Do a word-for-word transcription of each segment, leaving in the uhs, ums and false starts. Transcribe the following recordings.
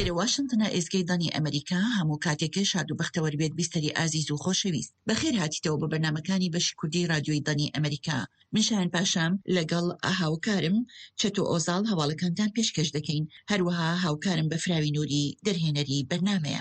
لێرە واشنگتنە ئێزگەی ئەمریکا هەموو کاتێکە شاد و بەختەوەر بێت بیستەری ئازیز و خۆشەویست بەخێر هاتیتەوە بە بەرنامەکانی بەشی کوردی رادیۆی دانی ئەمریکا. من شایان پاشام لەگەڵ هاوکارم چەتۆ ئۆزاڵ هەواڵەکانتان پێشکەش دەکەین، هەروەها هاوکارم بە فراوی نووری دەرهێنەری بەرنامەیە.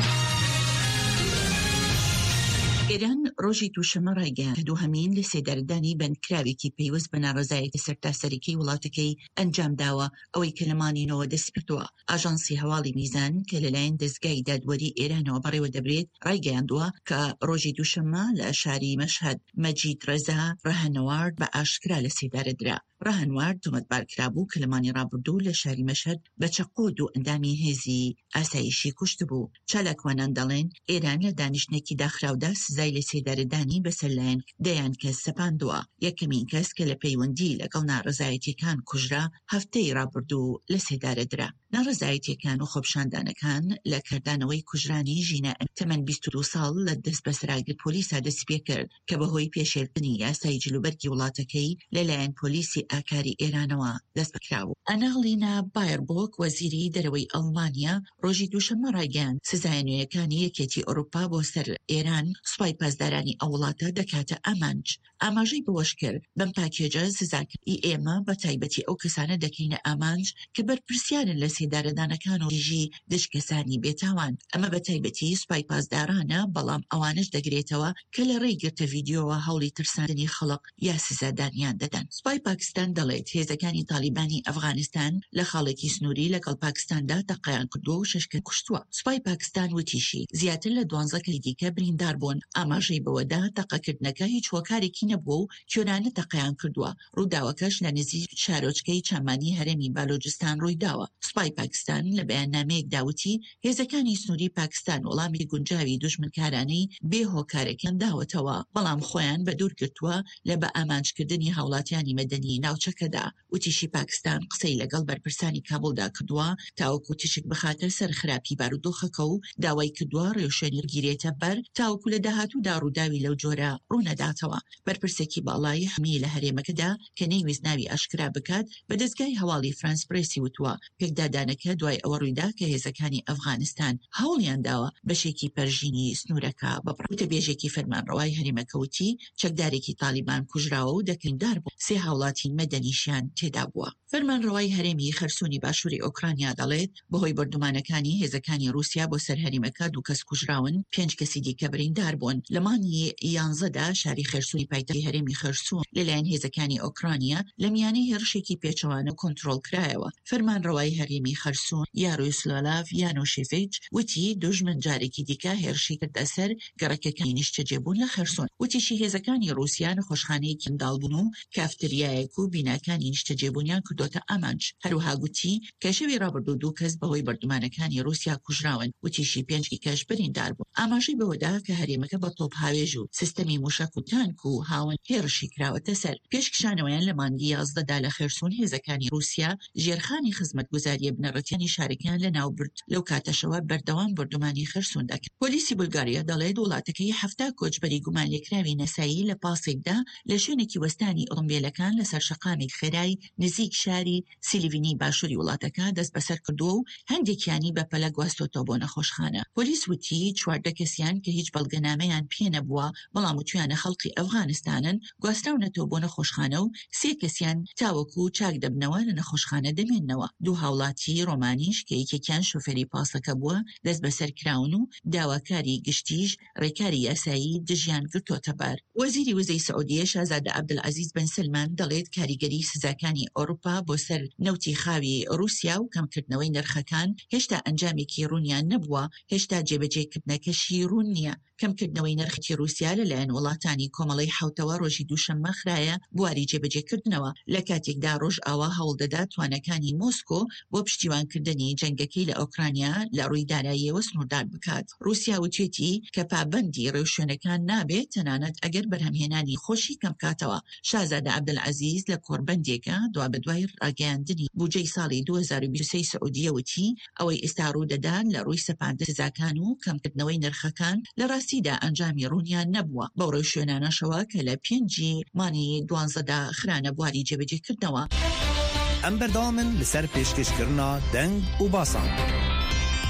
ئێران ڕۆژی دووشەمە ڕایگەیاند کە دووهەمین لە سێدارەدانی بەندکراوێکی پەیوەست بە ناڕەزایەتی سەرتاسەریەکەی وڵاتەکەی ئەنجام داوە، ئەوەی کە لە مانینەوە دەست پێکردووە. ئاژانسی هەواڵی میزان کە لەلایەن دەستگای دادوەری ئێرانەوە بەڕێوە دەبرێت ڕایگەیاندووە کە ڕۆژی دووشەمە لە شاری مەشهەد مەجید ڕێزا ڕەهەنەوارد بە ئاشکرا لە سێدارە درا. ڕەهەنوارد تۆمەتبارکرا بوو کە لە مانی ڕابردوو لە شاری مەشهەد بە چەقۆ دوو ئەندامی هێزی ئاسایشی کوشت بوو. چالاکوانان دەڵێن ئێران لە دانیشتێکی داخراودا سزای لە سێدارەدانی بەسەرلایەن دەیان کەس سەپاندووە. یەکەمین کەس کە لە پەیوەندی لەگەڵ ناڕەزایەتیەکان کوژرا هەفتەی ڕابردوو لە سێدارە درا. ناڕەزایەتیەکان و خۆپشاندانەکان لە کردانەوەی کوژرانی ژینە تەمەن بیست و دوو ساڵ لە دەست بەسەراگر پۆلیسا دەست پێ کرد کە بەهۆی پێشێلکردنی یاسای جلوبەرگی وڵاتەکەی لەلایەن پۆلیسی ئاکاری ئێرانەوە دەست بەکراوە. ئەناڵینا بایربۆک وەزیری دەرەوەی ئەڵمانیا ڕۆژی دووشەمە ڕایگەیاند سزای نوێیەکانی یەکێتی ئەوروپا بۆ سەر ئێران سوپای پاسدارانی ئەو وڵاتە دەکاتە ئامانج. ئاماژەی بەوەش کرد بەم پاکێجە سزاکردنی ئێمە بە تایبەتی ئەو کەسانە دەکەینە ئامانج کە بەرپرسیارن لە سێدارەدانەکان و ژی دشکەسانی بێتاوان. ئەمە بە تایبەتی سوپای پاسدارانە، بەڵام ئەوانش دەگرێتەوە کە لە ڕێی گرتە ڤیدیۆوە هەوڵی ترساندنی خەڵق یا سزادانیان دەدەن. سوپای پاکستان دەڵێت هێزەکانی تالیبانی ئەفغانستان لە خاڵێکی سنووری لەگەڵ پاکستاندا تەقەیان کردووە و شەشکە کوشتووە. سوپای پاکستان وتیشی زیاتر لە دوانزە کەی دیکە بریندار بوون. ئاماژەی بەوەدا تەقەکردنەکە هیچ هۆکارێکی نەبووە و کێرانە تەقەیان کردووە. ڕووداوەکەش لە نزیک شارۆچکەی چامانی هەرێمی بالۆجستان ڕوویداوە. سوپای پاکستان لە بەیاننامەیەک داوتی هێزەکانی سنووری پاکستان وەڵامی گونجاوی دوژمنکارانەی بێ هۆکارەکان داوەتەوە، بەڵام خۆیان بە دوور گرتووە لە بە ئامانجکردنی هاوڵاتیانی مەدەنی ناوچەکەدا. وتیشی پاکستان قسەی لەگەڵ بەرپرسانی کابڵدا کردووە تاوەکو تیشک بخاتە سەر خراپی بارودۆخەکە و داوای کردووە ڕێوشێنی گیرێتە بەر تاوەکو لە داهاتوودا ڕووداوی لەو جۆرە ڕوونەداتەوە. بەرپرسێکی باڵای هەمی لە هەرێمەکەدا کە نەیویست ناوی ئاشکرا بکات بە دەستگای هەواڵی فرانس پرێسی وتووە پێکدادانەکە دوای ئەوە ڕوویدا کە هێزەکانی ئەفغانستان هەوڵیان داوە بەشێکی پەرژینی سنوورەکە ببڕێت. وتەبێژێکی فەرمانڕەوای هەرێمەکەوتی چەکدارێکی تالیبان کوژراوە و دەکەیندار بوو سێ هاوڵاتی مەدەنیشیان تێدا بووە. فەرمانڕەوای هەرێمی خەرسوونی باشووری ئۆکرانیا دەڵێت بەهۆی بەردومانەکانی هێزەکانی رووسیا بۆ سەر هەرێمەکە دوو کەس کوژراون، پێنج کەسی دیکە بریندار بوون. لە مانگی یانزەدا شاری خەرسوونی پایتەختی هەرێمی خەرسوون لەلایەن هێزەکانی ئۆکرانیا لە میانەی هێرشێکی پێچەوانە کۆنتڕۆڵ کرایەوە. فەرمانڕەوای هەرێمی خەرسوون یاروسلاڤ یانۆشێڤیچ وتی دوژمن جارێکی دیکە هێرشی کردە سەر گەڕەکەکانی نیشتەجێبوون لە خەرسوون. وتیشی هێزەکانی رووسیا نەخۆشخانەیەکی منداڵبوون و کافتریایەک و بیناکانی نیشتەجێبوونیان کردوتە ئامانج. هەروەها گوتی کە شەوی ڕابردوو دوو کەس بەهۆی بەردومانەکانی رووسیا کوژراون، وتیشی پێنجی کەش بریندار بوون. ئاماژەی بەوەدا کە هەرێمەکە بە تۆپ هاوێژ و سیستەمی موشک و تانک و هاون هێرشی کراوەتە سەر. پێشکشانەوەیان لە مانگی یازدەدا لە خێرسوون هێزەکانی رووسیا ژێرخانی خزمەتگوزاریە بنەڕەتیانی شارەکان لە ناوبرد لەو کاتەشەوە بەردەوام بردومانی خێرسوون دەکەن. پۆلیسی بولگاریا دەڵێت وڵاتەکەی هەفتا کۆچبەری گومان لێکراوی نەسایی لە پاسێکدا لە شوێنێکی وەستانی ئۆتۆمبیلەکان لەسەر شەقامێک خێرای نزیک شاری سیلیڤینی باشووری وڵاتەکە دەست بەسەر کردووە و هەندێکیانی بەپەلە گواستۆتەوە بۆ نەخۆشخانە. پۆلیس وتی چواردە کەسیان کە هیچ بەڵگەنامەیان پێ نەبووە بەڵام وتویانە خەڵکی ئەفغانستانن گواستراونەتەوە بۆ نەخۆشخانە و سێ کەسیان تاوەکو چاک دەبنەوە لە نەخۆشخانە دەمێننەوە. دوو هاوڵاتی ڕۆمانیش کە یەکێکیان شۆفێری پاسەکە بووە دەست بەسەر کراون و داواکاری گشتیش ڕێکاری یاسایی دژیان گرتۆتە بار. وەزیری وزەی سعودیە شازادە عەبدولعەزیز بن سلمان دەڵێت کاریگەری سزاکانی ئەوروپا بۆ سەر نەوتی خاوی رووسیا و کەمکردنەوەی نرخەکان هێشتا ئەنجامێکی ڕوونیان نەبووە، هێشتا جێبەجێکردنەکەشی ڕوون نییە. کەمکردنەوەی نرخی رووسیا لەلایەن وڵاتانی کۆمەڵی حوتەوە ڕۆژی دووشەممە خرایە بواری جێبەجێکردنەوە لە کاتێکدا ڕۆژ ئاوا هەوڵدەدا توانەکانی مۆسکۆ بۆ پشتیوانکردنی جەنگەکەی لە ئۆکرانیا لە ڕووی داراییەوە سنووردار بکات. رووسیا وتێتی کە پابەندی ڕێوشوێنەکان نابێت تەنانەت ئەگەر بەرهەمهێنانی خۆشی کەمکاتەوە. شازادە عەبدولعەزیز لە کۆربەندێکە دوا بەدوای ڕاگەیاندنی بودجەی ساڵی دوو هەزار و بیست و سێ سعودیە وتی ئەوەی ئێستا ڕوودەدان لە ڕووی سەپاندن سزاکان و کەمکردنەوەی نرخەکان لە ڕاستیدا ئەنجامی ڕوونیان نەبووە. بەو ڕێوشوێنانەشەوە کە لە پێنجی مانی دوانزەدا خرانە بواری جێبەجێکردنەوە. ئەم بەردەوامن لەسەر پێشکەشکردنا دەنگ و باسان.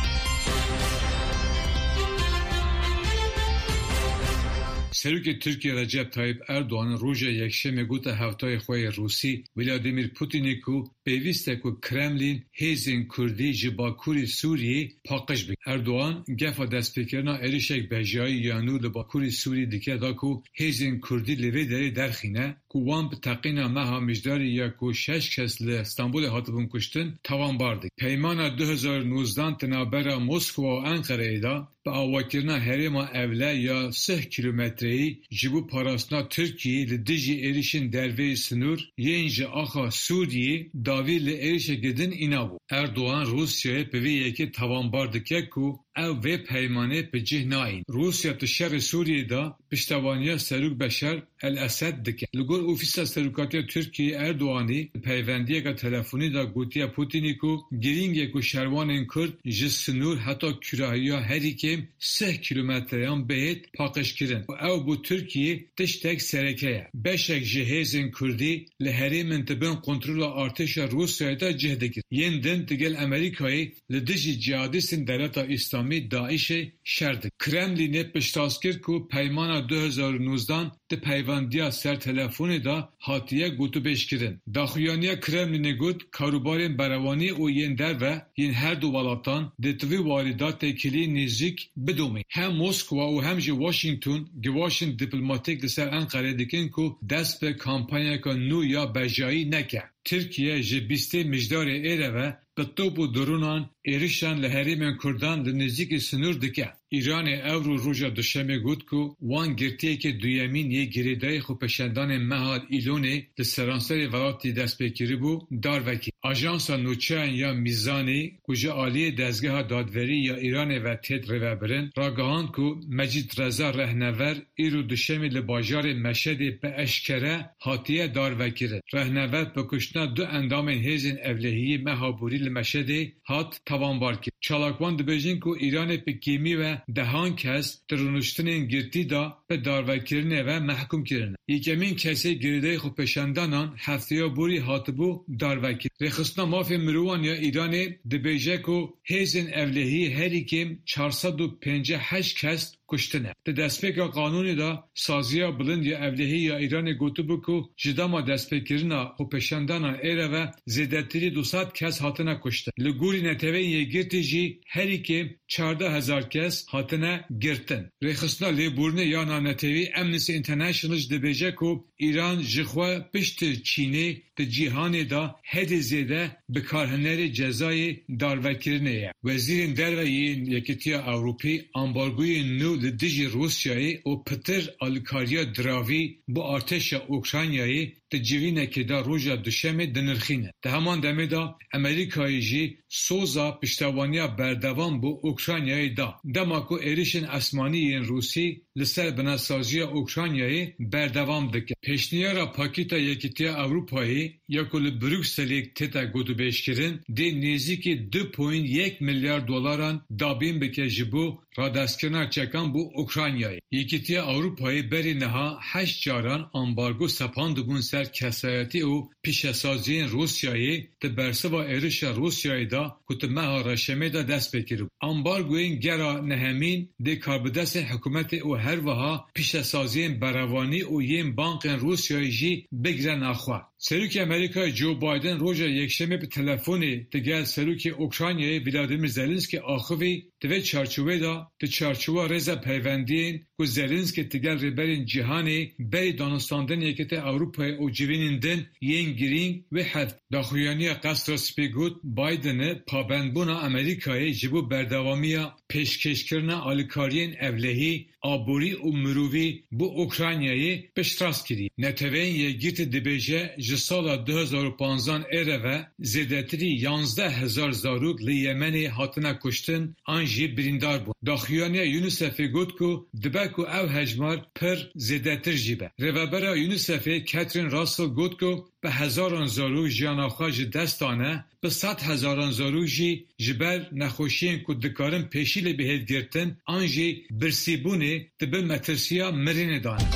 سروک ترکیه رجب طایب اردوغان روژا یکشنبه گوت هفتای خواه روسی ولادیمیر پوتین کو پیوسته کو کرملین هیزن کردی جباکوری سوریه پاقش بی. اردوغان گفا دست پیکرنا اریشک بجایی یانو لباکوری سوریه دیگه دا کو هیزن کردی لیوی داری درخینه کو وان به تقینا مها مجداری یا کو شش کس لستانبول هاتبون کشتن توان باردی. پیمانا دو هزار و نوزده تنابرا مسکو و انقره ایدا به آواکرنا هریما اوله یا سه کیلومتری جبو پاراسنا ترکیه لدیجی ایریشن دروی سنور ینج آخا سوریه داوی لایریش گدن اینا بو. اردوغان روسیه پوی یکی توان باردکه کو او وی پیمانه به جه ناین. روسیه تو شر سوریه دا پشتوانیا سروک بشر الاسد دکه. لگور اوفیسا سروکاتی ترکیه اردوغانی پیوندیه که تلفونی دا گوتیا پوتینی کو گرینگه کو شروان کرد جسنور حتی کراهیا هری که سه کیلومتریان بهت پاقش کرن. او بو ترکیه تشتک سرکه. بشک جهازن کردی لهری منتبن کنترل ارتش روسیه دا جه دکر. یندن تگل امریکایی لدیجی جهادیستن دولت اسلامی داعش شرد. کرملین پشتاسکر کو پیمان دو هزار و نوزده ده پیوندیا سر تلفونی دا هاتیه گوتو بیش کرن. داخویانیا کرملین گوت کاروبارین بروانی او ین در و ین هر دو ولاتان ده توی واردات تکیلی نزدیک بدومی. هم مسکو و هم جی واشنگتن گواشن دیپلماتیک لسر انقره دکن کو دست به کامپانیا که نو یا بجایی نکه. ترکیه جبیسته مجدار ایره و به توپ و درونان ایریشان لحریمن کردان لنزدیک سنور دکه. ایران اورو روژا دوشنبه گفت که وان گرتیه که دویمین یک گریدای خوپشندان مهاد ایلونه لسرانسر ولاتی دست بکری بو دار وکی. آژانسا نوچهان یا میزانی کجا عالی دزگاه دادوری یا ایران و تید روبرن راگهان که مجید رضا رهنور ایرو دوشنبه لباجار مشهد به اشکره هاتیه دار وکیره. رهنور بکشنا دو اندام هیزن اولهی مهابوری لمشهد هات توانبار کرد. چالاکوان دبیجین که ایران پکیمی و دهان کس درونشتنین گرتی دا به داروکرنه و محکوم کرنه. یکمین کسی گریده خوب پشندانان هفتیا بوری هاتبو داروکر. رخصنا مافی مروان یا ایران دبیجه که هیزن اولهی هری کم چهارصد و پنجاه و هشت کس کشتنه. ده دستپیک قانونی دا سازیا بلند یا اولهی یا ایران گوتو بکو جداما دستپیکرنا خوب پشندانان ایره و زیدتری دوصد کس هاتنه کشته. لگوری نتوین یه گرتی جی هری کم چارده هزار کس هاتنه گرتن. رخصنا لیبورنه یا نانتوی امنیستی انترنشنال دبیجه که ایران جخوا پشت چینه ده جیهان دا هد زیده بکارهنر جزای داروکرنه. وزیر درویین یکیتیا اوروپی امبارگوی نو لدیجی روسیایی و پتر آلکاریا دراوی با ارتش اوکراینایی ده جیوینه که دا روژا دوشنبه دنرخینه. ده همان دمه دا امریکایی جی سوزا پشتوانیا بردوان بو اوکراینایی دا. دماکو ایریشن اسمانی این روسی لسر بناسازی اوکراینایی بردوان دکه. پیشنیارا پاکیتا یکیتیا اوروپایی یا کل بروکسلیک تیتا گودو بیشکرین ده نیزیکی دو پوینت یک میلیارد دلاران دابین بکه جبو را دستکرنا چکان بو اوکراینایی. یکیتیا اوروپایی بری نها هشت جاران امبارگو سپاند بون سر کسایتی او پیشسازی روسیایی ده برسه و ایرش روسیایی دا کت مها رشمه دا دست بکرو. امبارگوین گرا نهمین ده کاربدست حکومت او هر وها پیشسازی بروانی او یم بانک روسیایی جی بگرن آخوا. سروک امریکای جو بایدن روژا یکشنبه به تلفنی دگل سروک اوکراینای ولادیمیر زلنسکی آخوی دوی چارچوبه دا ده چارچوبه رزا پیوندین که زلنسکی دگل ریبرین جهانی بری دانستاندن یکت اوروپای او جوینیندن ین گرینگ و حد. داخویانی قصر سپیگوت بایدن پابندبونا امریکای جبو بردوامیا پیشکش کرنا آلیکارین اولهی آبوری و مروی بو اوکراینایی بشتراس کردی. نتوین یکیت دبیجه جسالا دو هزار و پانزده ایره و زیدتری یانزده هزار زاروک لیمنی هاتنه کشتن آنجی بریندار بود. داخویانی یونیسفی گوت که دبکو او هجمار پر زیدتر جیبه. روابرا یونیسفی کاترین راسل گوت که به هزاران زارو جیاناخواج دستانه به صد هزاران زارو جی جبر نخوشین که دکارن پیشیل بهید گرتن آنجی برسیبونه دبه مترسیا مرین دانه.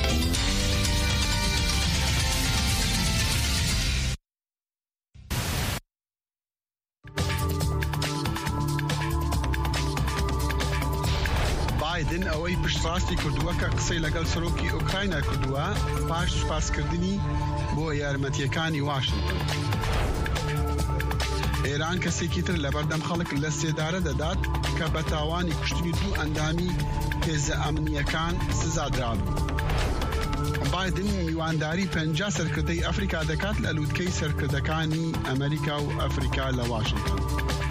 Biden بايدن ئەوەی پشتڕاستی کردووە کە قسەی لەگەڵ سەرۆکی ئوکراینە کردووە پاش سوپاسکردنی بۆ یارمەتیەکانی واشنگتن. ئێران کەسێکی تر لە بەردەم خەڵک لە سێدارە دەدات کە بە تاوانی کوشتنی دوو ئەندامی هێزە ئەمنیەکان سزادرابوو. بايدن میوانداری پەنجا سەرکردەی ئەفریقا دەکات لە لووتکەی سەرکردەکانی ئەمریکا و ئەفریقا لە واشنگتن.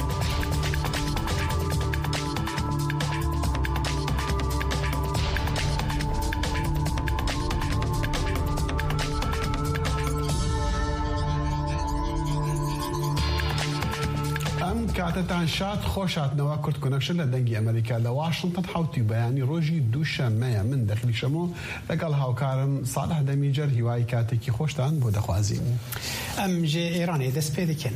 کاتتان شاد خۆشاتنەوە کورت کۆنەکشن لە دەنگی ئەمریکا لە واشنگتن حوتی بەیانی ڕۆژی دووشەممەیە من دەخلیشەمە لەگەڵ هاوکارم ساڵح دەمیجەر هیوای کاتێکی خۆشتان بۆ دەخوازیین. ئەم ژێ ئێرانێ دەست پێ دەکەن.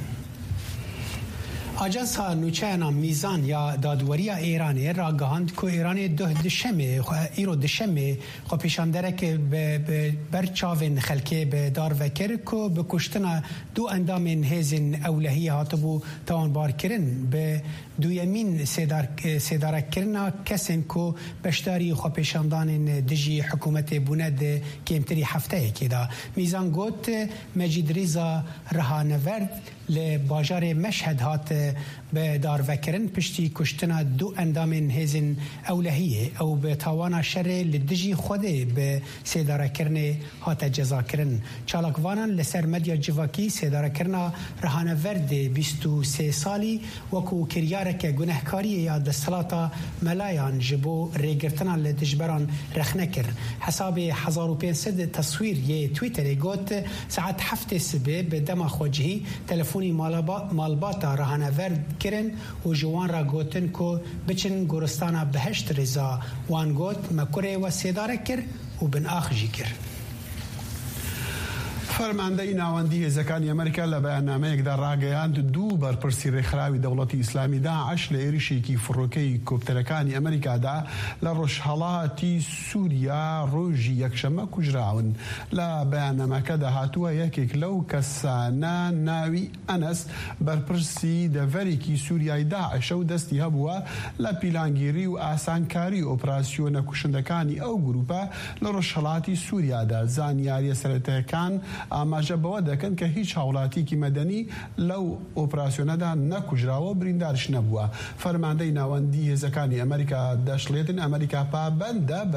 آجانسا نوچاینا میزان یا دادوریya ایرانی را گهاند که ایرانی ده دشمه ایرو دشمه خو پیشاندره که به برچاوین خلکه به دار وکر که به کشتن دو اندام هزین اولهی هاتبو توان بار کرن به دویمین سیدار سیدار کرنا کسین که بشداری خو پیشاندان دجی حکومت بوند کمتری هفته که دا میزان گوت مجید ریزا رهانورد لباجار مشهد هات به دار وکرن پشتی کشتن دو اندام هزین اولهیه او به تاوانا شر لدجی خوده به سیداره کرن هات جزا کرن چالاکوانان لسر مدیا جواکی سیداره کرنا رهانه ورد بیست و سه سالی وکو کریارک گنهکاری یا دستلاتا ملایان جبو ریگرتنا لدجبران رخنه کر حساب هزار و پانصد تصویر یه تویتر گوت ساعت هفت سبه به دم خوجهی تلفونی مالباتا رهانه ورد کرن و جوان را گوتن که بچن گورستانا بهشت رضا وان گوت مکره و سیداره کر و بن آخجی کر. فەرماندەی ناوەندی هێزەکانی ئەمریکا لە بەیاننامەیەکدا ڕاگەیاند دوو بەرپرسی ڕێکخراوی دەوڵەتی ئیسلامی داعش لە عێریشێکی فڕۆکەی کۆپتەرەکانی ئەمریکادا لە ڕۆژهەڵاتی سووریا ڕۆژی یەکشەممە کوژراون. لە بەیاننامەکەدا هاتووە یەکێک لەو کەسانە ناوی ئەنەس بەرپرسی دەڤەرێکی سووریای داعشە و دەستی هەبووە لە پیلانگیری و ئاسانکاری ئۆپراسیۆنە کوشندەکانی ئەو گروپە لە ڕۆژهەڵاتی سووریادا. زانیاریە سەرەتاییەکان ئاماژە بەوە دەکەن کە هیچ هاوڵاتیکی مەدەنی لەو ئۆپراسیۆنەدا نەکوژراوە بریندارش نەبووە. فەرماندەی ناوەندی هێزەکانی ئەمریکا دەشڵێتن ئەمریکا پابەندە بە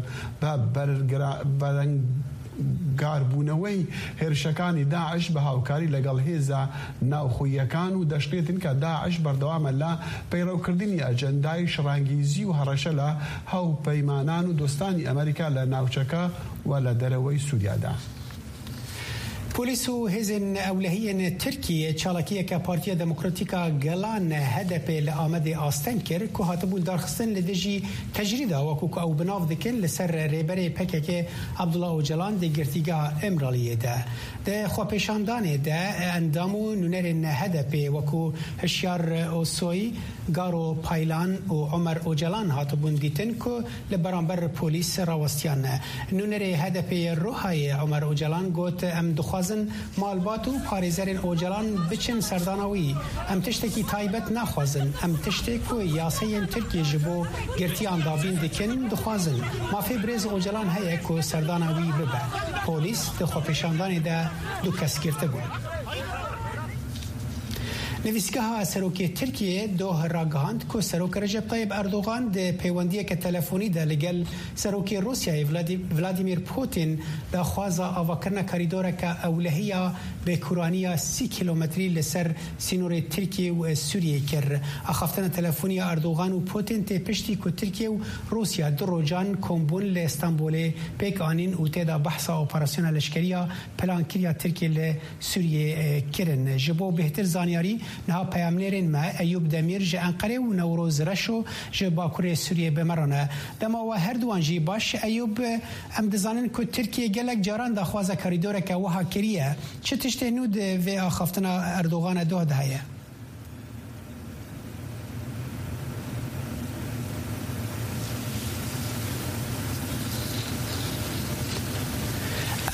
بەرگاربوونەوەی هێرشەکانی داعش بە هاوکاری لەگەڵ هێزە ناوخۆییەکان و دەشڵێتن کە داعش بەردەوامە لە پەیڕەوکردنی ئەجەندای شڕانگیزی و هەڕەشە لە هاوپەیمانان و دۆستانی ئەمریکا لە ناوچەکە و لە دەرەوەی سووریادا. پلیس و هزین اولهی ترکیه چالاکیه که پارتیا دموکراتیکا گلان هدف لآمد آستن کرد که هاتبول دارخستن لدجی تجریده وکو که او بناف دکن لسر ریبر پکک عبدالله اوجلان ده گرتیگاه امرالیه ده ده خواه پیشاندانه ده اندامو نونرین هدف وکو هشیار اوسوی گارو پایلان و عمر اوجلان هاتبون دیتن که لبرانبر پولیس راوستیان نونر هدف روحای عمر اوجلان گوت ام دخواز مالبات و پاریزرین اوجلان بچن سردانوی ام تشتکی تایبت نخوازن ام تشتک و یاسین ترکی جبو گرتیان دابین دکن دخوازن مافی بریز اوجلان هیا که سردانوی ببه پولیس دخوا پیشاندانی ده دو کس گرته بود. نویسگاه سروکی ترکیه دو راگهاند که سروک رجب طیب اردوغان ده پیوندیه که تلفونی ده لگل سروکی روسیای ولادیمیر پوتین ده خوازا آواکرنا کاریدوره که اولهیه به کورانیه سی کیلومتری لسر سینور ترکیه و سوریه کر. اخافتن تلفونی اردوغان و پوتین ته پشتی که ترکیه و روسیا دو روجان کمبون لستانبوله پیک آنین و تیدا بحثا اپراسیون لشکریه پلان کریا ترکیه لسوریه کرن. جبو بهتر زانیاری نها پیامنرین ما ایوب دمیر جه انقره و نوروز رشو جه باکوری سوریه بمرانه دما و هر دوان جی باش ایوب ام دزانن که ترکیه گلک جاران دا خوازه کاریدوره که وها کریه چه تشته نود و آخافتنا اردوغان دو دهیه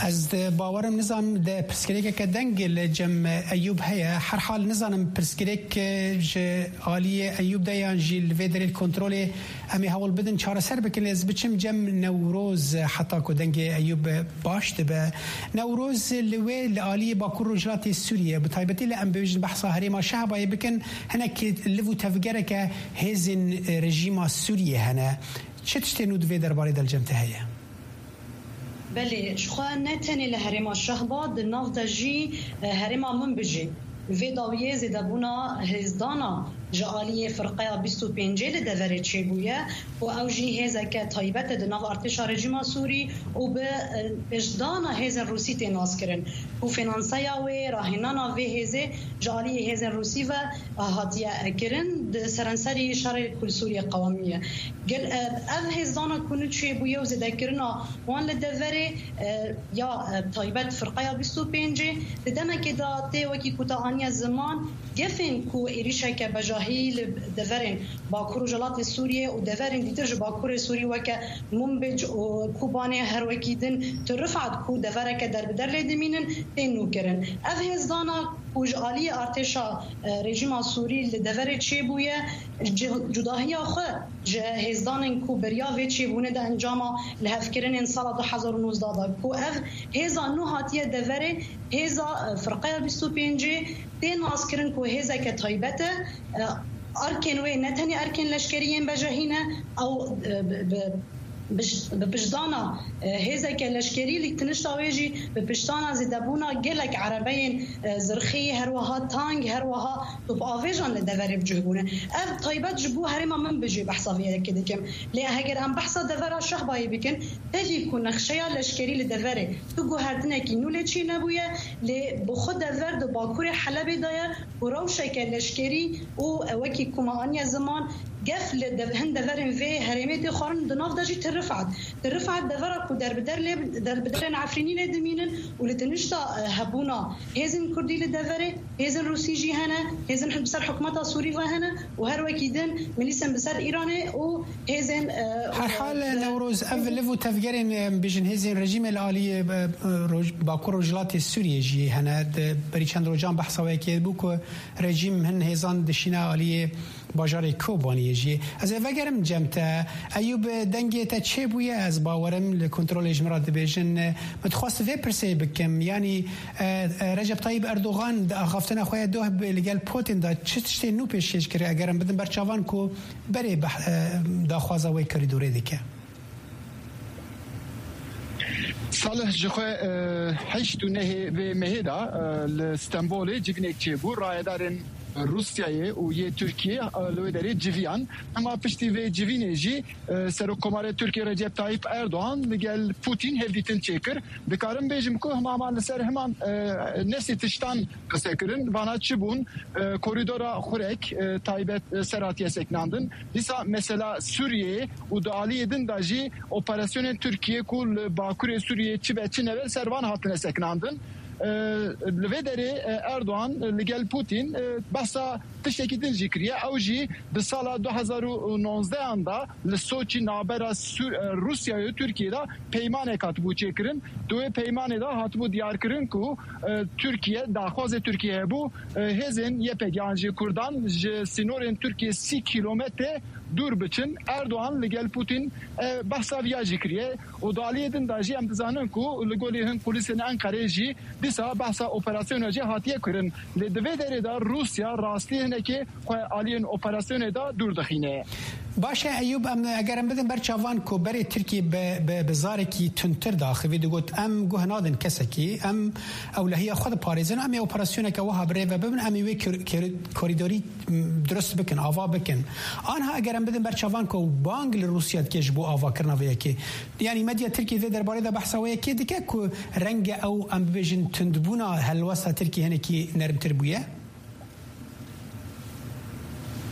از باورم نظام ده پرسکریک که دنگل جم ایوب هیا هر حال نظام پرسکریک ج عالی ایوب دیان جیل ویدر الکنترل امی حول بدن چهار سر بکن از بچم جم نوروز حتی که دنگ ایوب باشت به نوروز لوی عالی باکور رجلات سوریه بطایبتی لام بوجن بحث هرما شعبای بکن هناك لفو تفجر که هزین رژیم سوریه هنا چه تشتنود ویدر بارد الجمته هیا بله شخواه نتنی لهرما شهباد ناف دجی هرما من بجی ویداویه زدبونا هزدانا جالی فرقه بیست و پنج لدوره چه بویه و اوجی هزه که تایبت دناو ارتش رژیم سوری و به اجدان هزه روسی تناس کرن و فینانسیا و راهنانا و هزه جالی هزه روسی و هاتیه کرن سرانسری شهر کل سوریه قوامیه گل اف هزدانا کنه چه بویه و زده کرنا وان لدوره یا تایبت فرقه بیست و پنج لدمه که دا تی وکی کتاانی زمان گفن کو ایریشه که بجاه هی دفرن باکور جلات سوریه و دفرن دیترج باکور سوریه وکه منبج و کوبانه هر وکیدن ترفعت کو دفره که در بدر لدمینن تینو کرن اف هزدانا وجالی ارتشا رژیم سوری لدفره چه بویه جداهی آخه هزدان کو بریا و چه بونه ده انجام لهفکرن سال دو هزار و نوزده کو اف هزا نو هاتیه دفره هزا فرقه بیست و پنج تین ناسکرن کو هزا که تایبته ارکن و نتنی ارکن لشکریین بجاهینه او بپشتانا هزا که لشکری لیک تنشتاویجی بپشتانا زدبونا گلک عربین زرخی هروها تانگ هروها توب آویجان لدوری بجهبونه اف طایبت جبو هرما من بجی بحثاویه که دکم لی اگر هم بحثا دورا شخبایی بکن تفی کن نخشیا لشکری لدوری تو گو هردنه کی نوله چی نبویه لی بخود دور دو باکور حلب دایر و روشه که لشکری و وکی کمانی زمان قفل هند دفرن في هرميتي خارن دناف داجي ترفعت ترفعت دفرك ودر بدر لي در بدر عفريني لدمينن ولتنشتا هبونا هزن كردي لدفره هزن روسي جي هنا هزن بسر حكومتها سوري هنا وهر وكيدن مليسن بسر ايراني و هزن هر حال نوروز اول لفو تفجرن بجن هزن رژیم العالی باکور رجلات سوریه جی هنا بری چند روزان بحثا که بوکو رژیم هن هزان دشینا عالی باجار کوبانی جی از وگرم جمته ایوب دنگی تا چه بویه از باورم لکنترل اجمرات بیشن متخواست و پرسی بکم یعنی رجب طیب اردوغان آخفتن خواه دوه لگل پوتین دا چه تشتی نو پیشش کری اگرم بدن برچوان کو بری دا خوازه وی کری دوره دیکه صالح جخواه حشت و نه و مهدا لستنبول جبینک چه بو رای دارن روسیای و یه ترکیه لودری جویان اما پشتی و جوینجی سرکومار ترکیه رجب طایب اردوغان لگل پوتین هفدیتن چکر دکارم بیجم که همان لسر همان نسی تشتان قسکرن وانا چبون کوریدورا خورک طایبت سراتیه سکناندن دیسا مثلا سوریه و دالی دن داجی اپراسیون ترکیه کل باکور سوریه چی به چی نویل سروان هاتن سکناندن لودری اردوغان لگل پوتین بحثا تشتکی دن جکریه او جی به سال دو هزار و نوزده اندا لسوچی نابرا روسیا و ترکیه دا پیمانه کاتبو چکرن دوی پیمانه دا هاتبو دیار کرن که ترکیه داخواز ترکیه بو هزین یه پیگانجی کردان سینورین ترکیه سی کیلومتر دور بچن اردوغان لگل پوتین بحثا ویا جکریه و دالی دن داجی هم دزانن که لگولی هن پولیسین انکاره جی دیسا بحثا اپراسیون جی هاتیه کرن لدوی داری دا روسیا راستی هنه که خواه آلین اپراسیون دا دور دخینه باشه ایوب ام اگرم بدن برچوان کو بری ترکی به بزارکی تنتر داخوی دو گوت ام گوهنادن کسکی ام اولهی خود پاریزن ام اپراسیون که وها بره و ببین امی وی کوریدوری درست بکن آوا بکن آنها اگرم بدن برچوان کو بانگ روسیا کش بو آوا کرنا و یکی یعنی مدیا ترکی و درباره دا بحث و یکی دیگه کو رنگ او ام بجن تندبونا هلوسا ترکی هنه کی نرم تربویه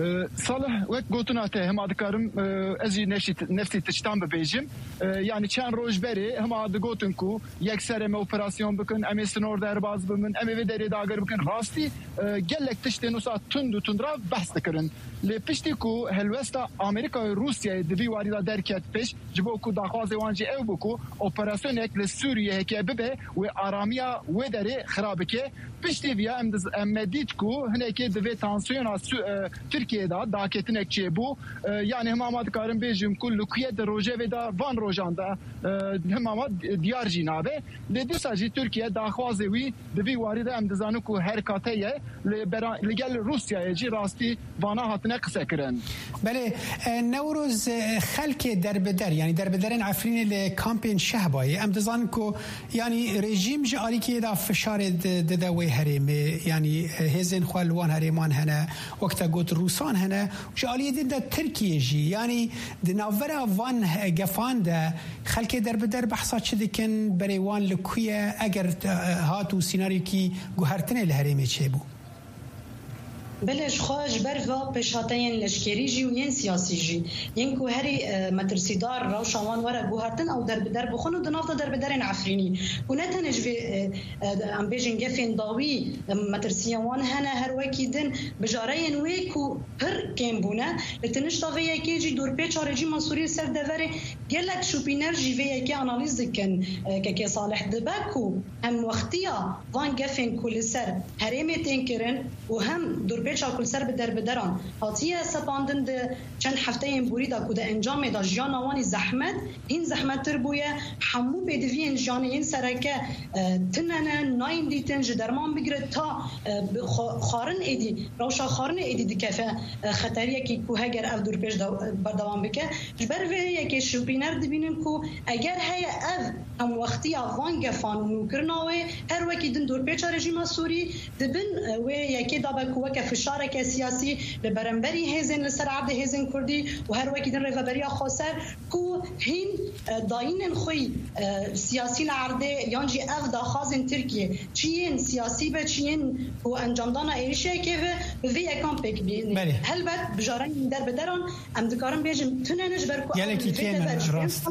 صالح وقت قوتنا ته هم أذكرم أزي نفسي نفسي تشتام ببيجم يعني كان روج بري هم أذ قوتنكو يكسر ام اوبراسيون بكن ام سنور درباز بمن ام ودري داگر بكن راستي قالك تشتي نصات تند وتندرا بحث تكرن لپشتیکو هلوستا امریکا و روسیه دبی وارد درکت پیش جبوکو داخواز وانجی او بکو اپراسیون یک لسوریه که ببه و آرامیا و داره خراب که پشتی ویا امدید کو هنه که دوی تانسیون ترکیه دا داکتنک چه بو یعنی هم آمد کارم بیجیم کل لکیه در روژه و دا وان روژان دا هم آمد دیار جینابه لیدو ساجی ترکیه داخواز وی دبی وارد امدزانو کو حرکاته یه لگل روسیه جی راستی وانا هاتن بله نوروز خلک در بدر یعنی در بدرن عفرین لکامپین شهبایی ام دزان کو یعنی رژیم جاری که دا فشار ددوی هرم یعنی هزن خلوان هرمان هنه وقتا گوت روسان هنه جاری دد ترکیه جی یعنی دناورا وان گفان ده خلک در بدر بحثات شده کن برای وان لکویه اگر هاتو سیناریو کی گوهرتنه لهرمه چه بو بلش خواج بروا پشاتین لشکری جی و ین سیاسی جی ین کو هری مترسیدار روشوان ورا گوهرتن او در بدر بخون و دنافتا در بدرن عفرینی و نتنج في ام بيجن جفين ضاوي مترسيوان هنا هر وكي دن بجارين ويكو هر كيمبونا لتنشطا فيا كيجي دور بيتش ريجي منصوري سر دفري قالك شو بينرجي فيا كي اناليز كان كي صالح دباكو هم وقتيا وان جفين كل سر هريمه تنكرن وهم دور بيتش كل سر بدر بدران هاتيه سباندن د چند هفته بوريدا كود انجام دا جانا واني زحمت هين زحمت تربويه حمو بدوين جانين سركه تننا ناين دیتن جدرمان بگیره تا خارن ایدی روشا خارن ایدی دکفه خطریه که کو هگر اف دور پیش بردوام بکه جبر و یکی شوپینر دبینن کو اگر هی اف هم وقتی وان گفان نوکرناوه هر وکی دن دور پیش رژیم سوری دبن و یکی دابا کو وک فشار که سیاسی لبرنبری هزن لسر عبد هزن کردی و هر وکی دن رهبری خاصر کو هین داین خوی سیاسی عرضه یانجی اف داخازن ترکیه چین سیاسی به چین و انجام دانا ایشه که به وی کامپک بین هل بعد بجارن در بدران ام دکارم بیجم توننش برکو یکی که راست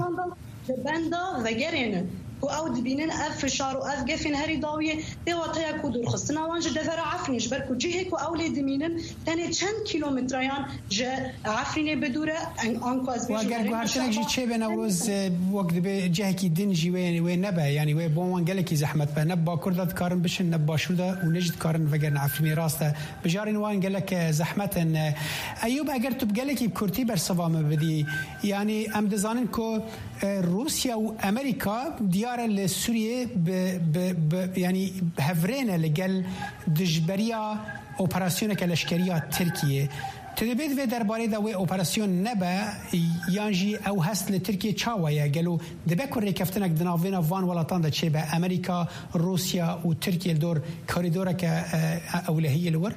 بندا و گرین و او دبینن اف فشار و اف گفن هری داویه دواتایا کو دور خستنا وانج دفر عفنیش برکو جهه کو اولی دمینن تنه چند کیلومترایان جه عفرینه بدوره آنکو از بیشتر و اگر گوهرتنک جی چه به نوروز وقت به جهه کی دن جی و نبه یعنی و بوان گله کی زحمت به نبا کردت کارن بشن نبا شوده و نجد کارن وگر عفرینه راسته بجارین وان گله که زحمت ایوب اگر تو گله کی کرتی بر سوام بدی یعنی ام دزانن کو روسیا و امریکا دیار لسوریه ب ب یعنی هفرینه لگل دجبریا اپراسیون کلشکریا ترکیه تدبید و درباره دوی اپراسیون نبا یانجی او هست لترکیه چاویا گلو دبکر ریکفتنک دناوین وان ولاتان دا چه به امریکا روسیا و ترکیه دور کاریدورا که اولهی لور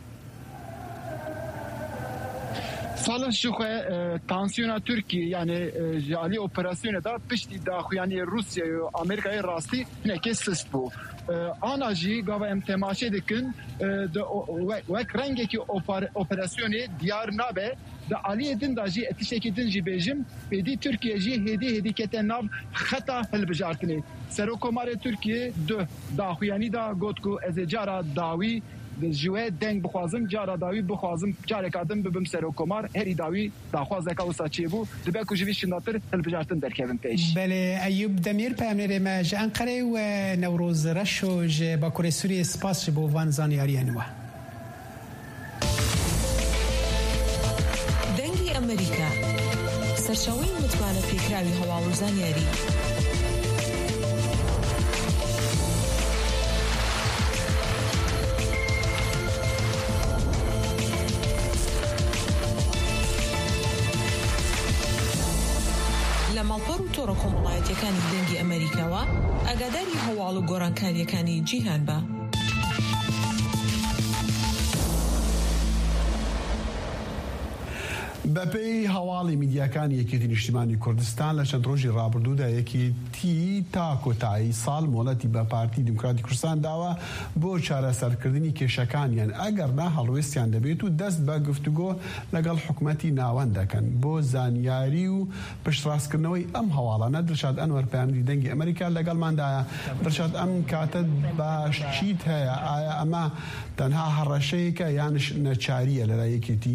صالح شوخه تانسیونا ترکیه یعنی جالی اپراسیون دا پشتی دا خویانی روسیه و امریکای راستی نکه سست بو آنا جی گاوا ام تماشه دکن وک رنگی که اپراسیونی دیار نابه دا علی دن دا جی اتشکی دن جی بیجم بیدی ترکیه جی هدی هدی کتن ناب خطا هل بجارتنی سرو کمار ترکیه دو دا خویانی دا گوت کو از جارا داوی جوه دنگ بخوازم جارا داوی بخوازم جاره کادم ببم سر کمار هری داوی داخواز که وسا چی بو دبه کو جوی شناتر هل بجارتن در کیون پیش بله ایوب دمیر پیامنر ما انقره و نوروز رشوج با کره سوریه سپاس بو وان زانیاری انوا دنگی امریکا سرچاوی متمانه پیکراوی هوا و زانیاری مالپەر و تۆڕە کۆمەڵایەتیەکانی دەنگی ئەمریکاوە ئاگاداری هەواڵ و گۆڕانکاریەکانی جیهان بە. ب بەپێی هەواڵی میدیاکانی یەکێتی نیشتیمانی کوردستان لە چەند ڕۆژی ڕابردوودا یەکێتی تا کۆتایی ساڵ مۆڵەتی بە پارتی دیموکراتی کوردستان داوە بۆ چارەسەرکردنی کێشەکانیان ئەگەرنا هەڵوێستیان دەبێت و دەست بە گفتوگۆ لەگەڵ حکوومەتی ناوەند دەکەن بۆ زانیاری و پشتڕاستکردنەوەی ئەم هەواڵانە. دڵشاد ئەنوەر پەیامەری دەنگی ئەمریکا لەگەڵماندایە. دڵشاد ئەم کاتە باش چیت هەیە؟ ئایا ئەمە تەنها هەڕەشەیەکە یانش نەچاریە لەلای یەکێتی؟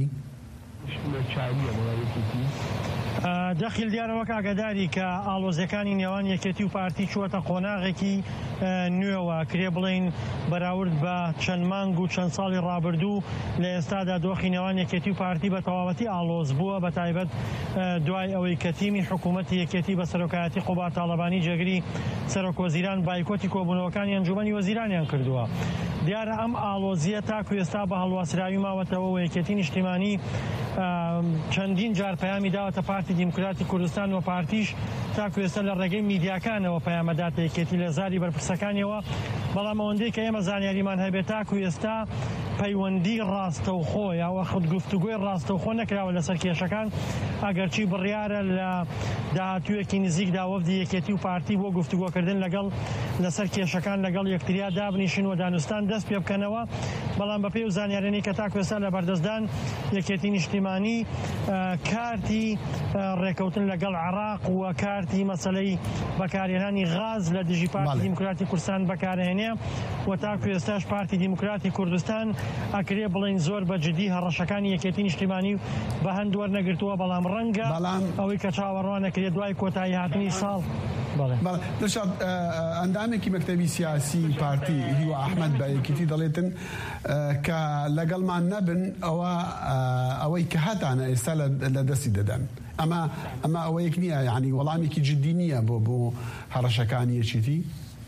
دەخیل دیارەوە کاگەداری کە ئاڵۆزەکانی نێوان یەکێتی و پارتی چووەتە قۆناغێکی نوێوە کرێ بڵین بەراورد بە چەند مانگ و چەند ساڵی ڕابردوو لە ئێستادا دۆخی نێوان یەکێتی و پارتی بە تەواوەتی ئاڵۆز بووە، بە تایبەت دوای ئەوەی کە تیمی حکوومەتی یەکێتی بە سەرۆکایەتی قوبار تاڵەبانی جێگری سەرۆک وەزیران بایکۆتی کۆبوونەوەکانی ئەنجومەنی وەزیرانیان کردووە. دیارە ئەم ئاڵۆزیە تاکو ئێستا بە هەڵواسراوی ماوەتەوە و یەکێتی نیشتیمانی چەندین جار پەیامی داوەتە پارتی دیموکراتی کوردستان و پارتیش تاکو ئێستا لە ڕێگەی میدیاکانەوە پەیامەداتە یەکێتی لە زاری بەرپرسەکانیەوە. بەڵام ئەوەندەی کە ئێمە زانیاریمان هەبێت تاکو ئێستا پەیوەندی ڕاستەوخۆ یاوە خود گفتوگۆی ڕاستەوخۆ نەکراوە لەسەر کێشەکان، ئەگەرچی بڕیارە لە داهاتوویەکی نزیکدا وەفدی یەکێتی و پارتی بۆ گفتوگۆکردن لەگەڵ لەسەر کێشەکان لەگەڵ یەکتریا دابنیشن و دانوستان دەست پێ بکەنەوە. بەڵام بەپێی و زانیارێنی کە تاکو ئێستا لە بەردەستدان یەکێتی نیشتیمانی کارتی ڕێکەوتن لەگەڵ عێراق و کارتی مەسەلەی بەکارهێنانی غاز لە دژی پارتی دیموکراتی کوردستان بەکارهێنێ و تاکو ئێستاش پارتی دیموکراتی کوردستان ئەکرێ بڵین زۆر بەجددی هەڕەشەکانی یەکێتی نیشتیمانی بە هەند وەرنەگرتووە. بەڵام ڕەنگە ئەوەی کە چاوەڕوانەکرێت دوای کۆتایی هاتنی ساڵ. دڵشاد ئەندامێکی مەکتەبی سیاسی پارتی هیوا ئەحمەد بە یەکێتی دەڵێتن کە لەگەڵمان نەبن ئەوە ئەوەی کە هەتانە ئێستا لە دەستی دەدەن. ئەمە ئەمە ئەوەیەک نییە، یعنی وەڵامێکی جددی نییە بۆ بۆ هەڕەشەکانی یەکێتی.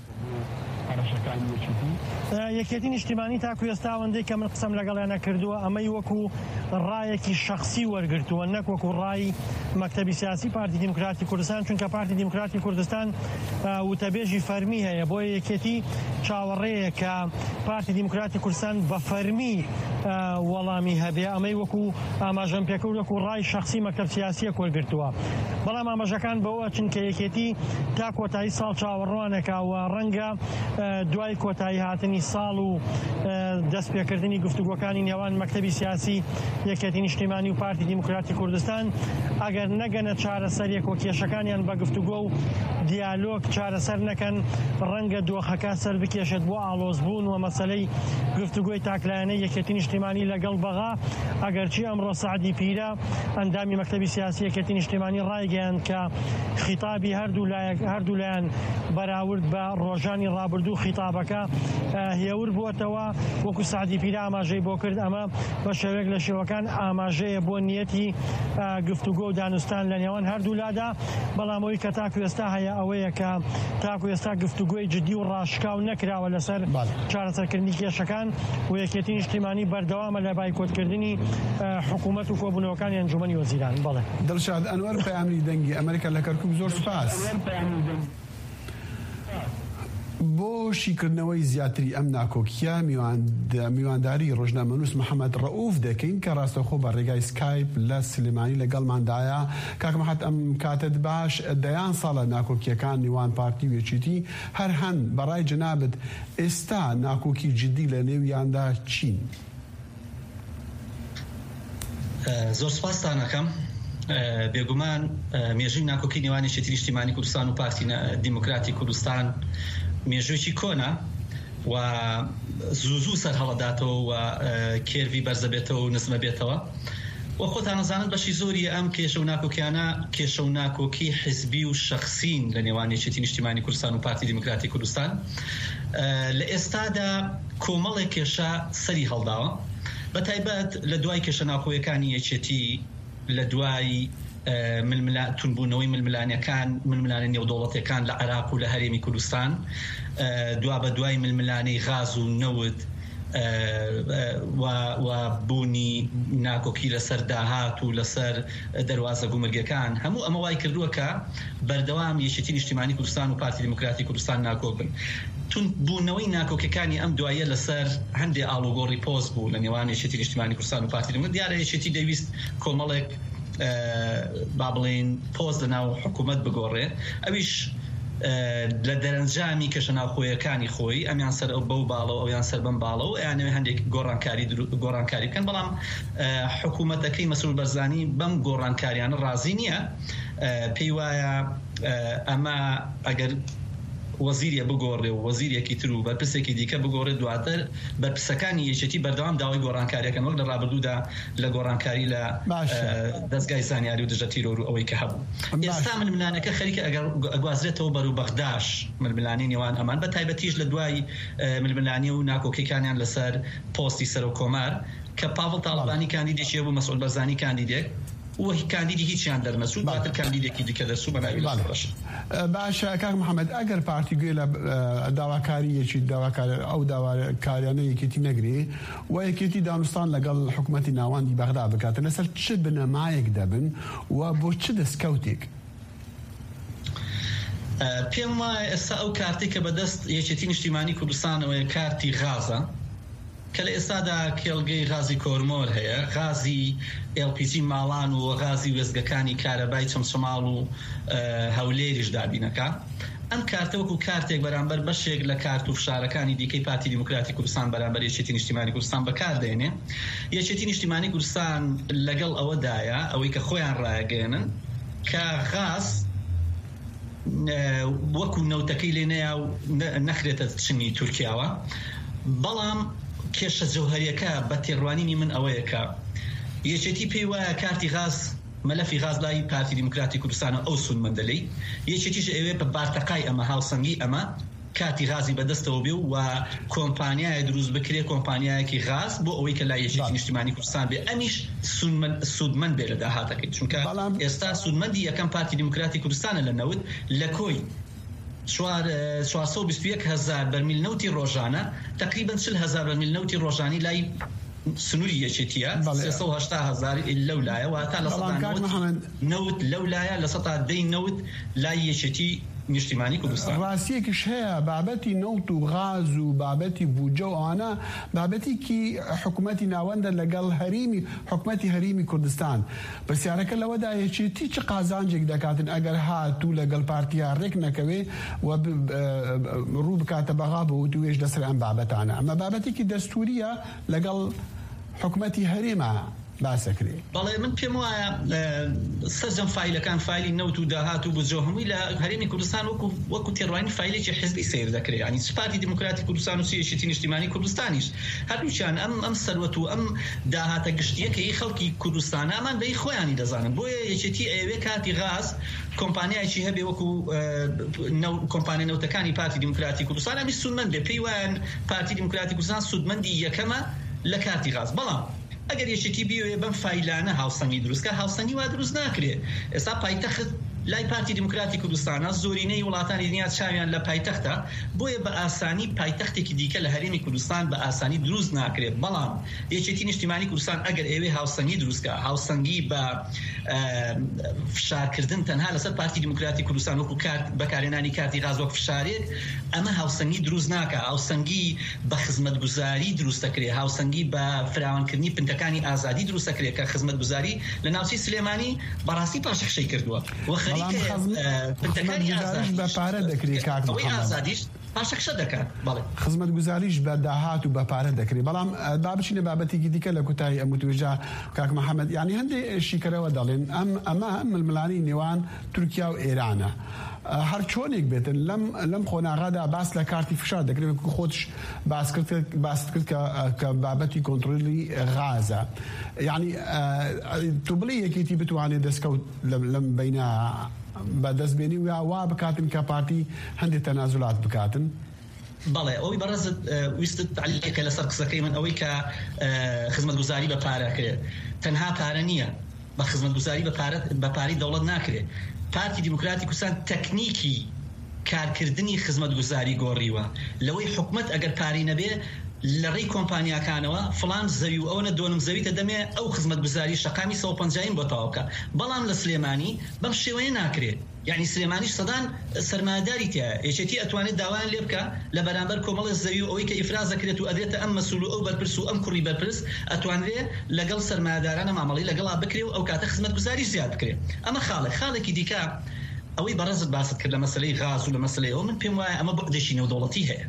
یەکێتی نیشتیمانی تاکو ئێستا ئەوەندەی کە من قسەم لەگەڵیانە کردووە ئەمەی وەکو ڕایەکی شەخسی وەرگرتووە، نەک وەکو ڕای مەکتەبی سیاسی پارتی دیموکراتی کوردستان، چونکە پارتی دیموکراتی کوردستان وتەبێژی فەرمی هەیە. بۆ یەکێتی چاوەڕێیە کە پارتی دیموکراتی کوردستان بە فەرمی وەڵامی هەبێ، ئەمەی وەکو ئاماژەم پێکەوت وەکو ڕای شەخسی مەکتەب سیاسیەک وەرگرتووە. بەڵام ئاماژەکان بەوە چونکە یەکێتی تا کۆتایی ساڵ چاوەڕوانێکە و ڕەنگە دوای کۆتایی هاتنی ساڵ و دەستپێکردنی گفتوگۆکانی نێوان مەکتەبی سیاسی یەکێتی نیشتیمانی و پارتی دیموکراتی کوردستان ئەگەر نەگەنە چارەسەرێک و کێشەکانیان بە گفتوگۆ و دیالۆگ چارەسەر نەکەن، ڕەنگە دۆخەکە سەر بکێشێت بۆ ئاڵۆزبوون و مەسەلەی گفتوگۆی تاکلایەنەی یەکێتی نیشتیمانی لەگەڵ بەغا. ئەگەرچی ئەمڕۆ سعدی پیرە ئەندامی مەکتەبی سیاسی یەکێتی نیشتیمانی ڕایگەیاند کە خیتابی هەردوو لایەن بەراورد بە ڕۆژانی ڕابردوو خیتابەکە هێور بووەتەوە، وەکو سعدی پیرە ئاماژەی بۆ کرد. ئەمە بە شێوەیەک لە شێوەکان ئاماژەیە بۆ نیەتی گفتوگۆ و دانوستان لە نێوان هەردوو لادا. بەڵام ئەوەی کە تاکو ئێستا هەیە ئەوەیە کە تاکو ئێستا گفتوگۆی جددی و ڕاشکاو نەکراوە لەسەر چارەسەرکردنی کێشەکان و یەکێتی نیشتیمانی بەردەوامە لە بایکۆتکردنی حکوومەت و کۆبوونەوەکانی ئەنجومەنی وەزیران. بەڵێ دڵشاد ئەنوەر پەیامەری دەنگی ئەمریکا لە کەرکووک زۆر سوپاس. بۆ شیکردنەوەی زیاتری ئەم ناکۆکیە میوانداری ڕۆژنامەنووس محەممەد ڕەئوف دەکەین کە ڕاستەوخۆ بە ڕێگای سکایپ لە سلێمانی لەگەڵماندایە. کاک مەحەد ئەم کاتت باش دەیان ساڵە ناکۆکیەکان نێوان پارتی و یەکێتی هەر هەن بەڕای جەنابەت ئێستا ناکۆکی جددی لە نێویاندا چین؟ زۆر سپاستان ئەەکەم. بێگومان مێژووی ناکۆکی نێوان یەکێتی نیشتیمانی کوردستان و پارتی دیموکراتی کوردستان مێژوویکی کۆنا و زوو زوو سەر هەڵەداتەوە و کێروی بەرزەبێتەوە و نزمە بێتەوە. و خۆتان نەزانن بەشی زۆری ئەم کێشە و ناکۆکیانە کێشە و ناکۆکی حزبی و شەخسین لە نێوان یەکێتی نیشتیمانی کوردستان و پارتی دیموکراتی کوردستان. لە ئێستادا کۆمەڵێک کێشە سەری هەڵداوە، بە تایبەت لە دوای کێشە ناکۆیەکانی یەکێتی، لە دوای تونبوونەوەی ململانیەکان ململانە نێودەوڵەتیەکان لە عێراق و لە هەرێمی کوردستان، دوا بە دوای ململانەی غاز و نەوت و بوونی ناکۆکی لەسەر داهات و لەسەر دەروازە گومرگەکان، هەموو ئەمە وای کردووە کە بەردەوام یەکێتی نیشتیمانی کوردستان و پارتی دیموکراتی کوردستان ناکۆک بن. تونبوونەوەی ناکۆکەکانی ئەم دوایە لەسەر هەندێک ئاڵوگۆڕی پۆست بوو لە نێوان یەکێتی نیشتیمانی کوردستان و پارتی دیموکراتی. دیارە یەکێتی دەویست کۆمەڵێک با بڵێن پۆست لەناو حکوومەت بگۆڕێ ئەویش لە دەرەنجامی کەشە ناوخۆیەکانی خۆی ئەمیان سەر ئەو بەو باڵەوە ئەویان سەر بم باڵەوە یانەوێ هەندێک گۆڕانکاری گۆڕانکاری بکەن بەڵام حکوومەتەکەی مەسعود بەرزانی بەم گۆڕانکاریانە ڕازی نییە پێی وایە ئەمە ئەگەر وەزیریە بگۆڕێ و وەزیرێکی تر و بەرپرسێکی دیکە بگۆڕێت دواتر بەرپرسەکانی یەکێتی بەردەوام داوای گۆڕانکاریەکەن وەک لە ڕابردوودا لە گۆڕانکاری لە دەستگای زانیاری و دژە تیرۆر و ئەوەی کە هەبوو ئێستا ململانەکە خەریکە ئەگەر ئەگوازرێتەوە بەرەو بەغداش ململانی نێوان ئەمان بە تایبەتیش لە دوای ململانی و ناکۆکیەکانیان لەسەر پۆستی سەر و کۆمار کە پاڤڵ تاڵبانی کاندیدێکی بوو مەسعود بەرزانی کاندیدێک وهی کاندیدی هیچیان دەرنەچوو دواتر کاندیدێکی دیکە دەرچوو بەناوی لەسەرش. باشە کاک محەممەد ئەگەر پارتی گوێ لە داواکاریەکی داواکار ئەو داواکاریانە یەکێتی نەگرێ و یەکێتی دانوستان لەگەڵ حکوومەتی ناوەندی بەغدا بکاتە لەسەر چ بنەمایەک دەبن و بۆ چ دەستکەوتێک؟ پێم وایە ئێستا ئەو کارتی کە بەدەست یەکێتی نیشتیمانی کوردستانەوەی کارتی غازە کە لە ئێستادا کێڵگەی غازی کۆرمۆر هەیە غازی ئێل پی جی ماڵان و غازی وێزگەکانی کارەبای چەمچەماڵ و هەولێریش دابینەکە ئەم کارتە وەکو کارتێک بەرامبەر بەشێک لە کارت و فشارەکانی دیکەی پارتی دیموکراتی کوردستان بەرامبەر یەکێتی نیشتیمانی کوردستان بەکاردێنێ یەکێتی نیشتیمانی کوردستان لەگەڵ ئەوەدایە ئەوەی کە خۆیان ڕایگەێنن کە غاز وەکو نەوتەکەی لێ نەیە و نەخرێتە چنی تورکیاوە بەڵام کێشە جەوهەریەکە بە تێڕوانینی من ئەوەیە کە یەکێتی پێی وایە کارتی غاز مەلەفی غاز لای پارتی دیموکراتی کوردستانە ئەو سونمەندەلەی یەکێتیش ئەوێ بە بارتەقای ئەمە هاوسەنگی ئەمە کاتی غازی بەدەستەوە بێ و کۆمپانیای دروست بکرێ کۆمپانیایەکی غاز بۆ ئەوەی کە لای یەکێتی نیشتیمانی کوردستان بێ ئەمیش سوودمەند بێ لە داهاتەکەی چونکە ئێستا سوودمەندی یەکەم پارتی دیموکراتی کوردستانە لە نەوت لە کۆی چوارسەد و بیست و یەک هەزار بەرمیل نەوتی ڕۆژانە تقریبا چل هەزار بەرمیل نەوتی ڕۆژانی لای سنووری یەکێتیە سێسەد و هەشتا هەزار لەولایە واتە لە نەوت لەولایە لە سەدا دەی نەوت لای یەکێتی نیشتیمانی کوردستان. ڕاستیەکیش هەیە بابەتی نەوت و غاز و بابەتی بوجە و ئەوانە بابەتێکی حکوومەتی ناوەندە لەگەڵ هەریمی حکوومەتی هەریمی کوردستان پرسیارەکە لەوەدا یەکێتی چ قازانجێک دەکاتن ئەگەر هاتوو لەگەڵ پارتیا ڕێک نەکەوێ و ڕوو بکاتە بەغا بە وتوێژ لەسەر ئەم بابەتانە ئەمە بابەتێکی دەستوریە لەگەڵ حکوومەتی هەرێمە باسەکرێ. بەڵێ من پێم وایە سەرجەم فایلەکان فایلی نەوت و داهات و بجۆ هەمووی لە هەرێمی کوردستان وەکو وەکو تێڕوانی فایلێکی حزبی سیر دەکرێت ینی چ پارتی دیموکراتی کوردستان و یەکێتی نیشتیمانی کوردستانیش هەردووچیان ئەم ئەم سەروەت و ئەم داهاتە گشتیەکەی خەڵکی کوردستان ئەمان بەی خۆیانی دەزانن بۆیە یەکێتی ئەوێ کاتی غاز کۆمپانیایکی هەبێ وەکو کۆمپانیا نەوتەکانی پارتی دیموکراتی کوردستان ئەمی سوودمەند بێ پێی وایە پارتی دیموکراتی کوردستان سوودمەندی یەکەمە لە کارتی غاز بەڵام ئەگەر یەکێتی بیوێ بەم فایلانە هاوسەنگی دروستکە هاوسەنگی وا دروست ناکرێت ئێستا پایتەخت لای پارتی دیموکراتی کوردستانە زۆرینەی وڵاتانی دنیا چاویان لە پایتەختە بۆیە بە ئاسانی پایتەختێکی دیکە لە هەرێمی کوردستان بە ئاسانی دروست ناکرێت بەڵام یەکێتی نیشتیمانی کوردستان ئەگەر ئێوێ هاوسەنگی دروستکە هاوسەنگی بە فشارکردن تەنها لەسەر پارتی دیموکراتی کوردستان وەکو کارت بەکارهێنانی کارتی غاز وەک فشارێک ئەمە هاوسەنگی دروست ناکە هاوسەنگی بە خزمەتگوزاری دروست دەکرێت هاوسەنگی بە فراوانکردنی پنتەکانی ئازادی دروست دەکرێت کە خزمەتگوزاری لە ناوچەی سلێمانی بەڕاستی پاشەخشەی کردووە بە پارە دەکرێت کاک ئازادیش پاشەخشە دەکات بەڵێ خزمەت گوزاریش بە داهات و بە پارە دەکرێت بەڵام بابچینە بابەتێکی دیکە لە کوتایی ئەم توێژە کاک محەممەد یعنی هەندێک شیکەرەوە دەڵێن ئەم ئەمە ململانی نێوان تورکیا و ئێرانە هەر چۆنێک بێتن لەم لەم خۆناغادا باس لە کارتی فشار دەکرێت خۆش باس کرد کە بابەتی کۆنتترۆلی غازە یعنی تو بڵێ یەکێتی بتوانێت دەستکەوت لەم بینە بەدەستبێنی و وا بکاتن کە پارتی هەندێک تەنازولات بکاتن. بەڵێ ئەوەی بەڕێزت ویستت تعلیقێکە لەسەر قسەکەی من ئەوەی کە خزمەتگوزاری بە پارەکرێت تەنها پارە نییە بە خزمەتگوزاری بە پارەی دەوڵەت ناکرێت پارتی دیموکراتی کوردستان تەکنیکی کارکردنی خزمەتگوزاری گۆڕیوە لەوەی حکومەت ئەگەر پارەی نەبێ لە ڕێی کۆمپانیاکانەوە فلان زەوی و ئەوە دۆنم زەویتە دەمێ ئەو خزمەتگوزاری شەقامی سەد و پەنجا بۆ تەواو بکە بەڵام لە سلێمانی بەم شێوەیە ناکرێت يعني سليمانیش سەدان سەرمایه‌داری تایە یەکێتی ئەتوانێت داوایان لێ بکە لە بەرامبەر کۆمەڵی زەوی و ئەوەی کە ئیفراز دەکرێت و ئەدرێتە ئەم مەسوول و ئەو بەرپرس و ئەم کوڕی بەرپرس ئەتوانرێت لەگەڵ سەرمایه‌دارانە مامەڵی لەگەڵا بکرێ و ئەو کاتە خزمەتگوزاری زیاد بکرێت. ئەمە خاڵێک خاڵێکی دیکە ئەوەی بەڕێزت باست کرد لە مەسەلەی غاز و لە مەسەلەی ئەو من پێم وایە ئەمە بەعدێکی نێودەوڵەتی هەیە.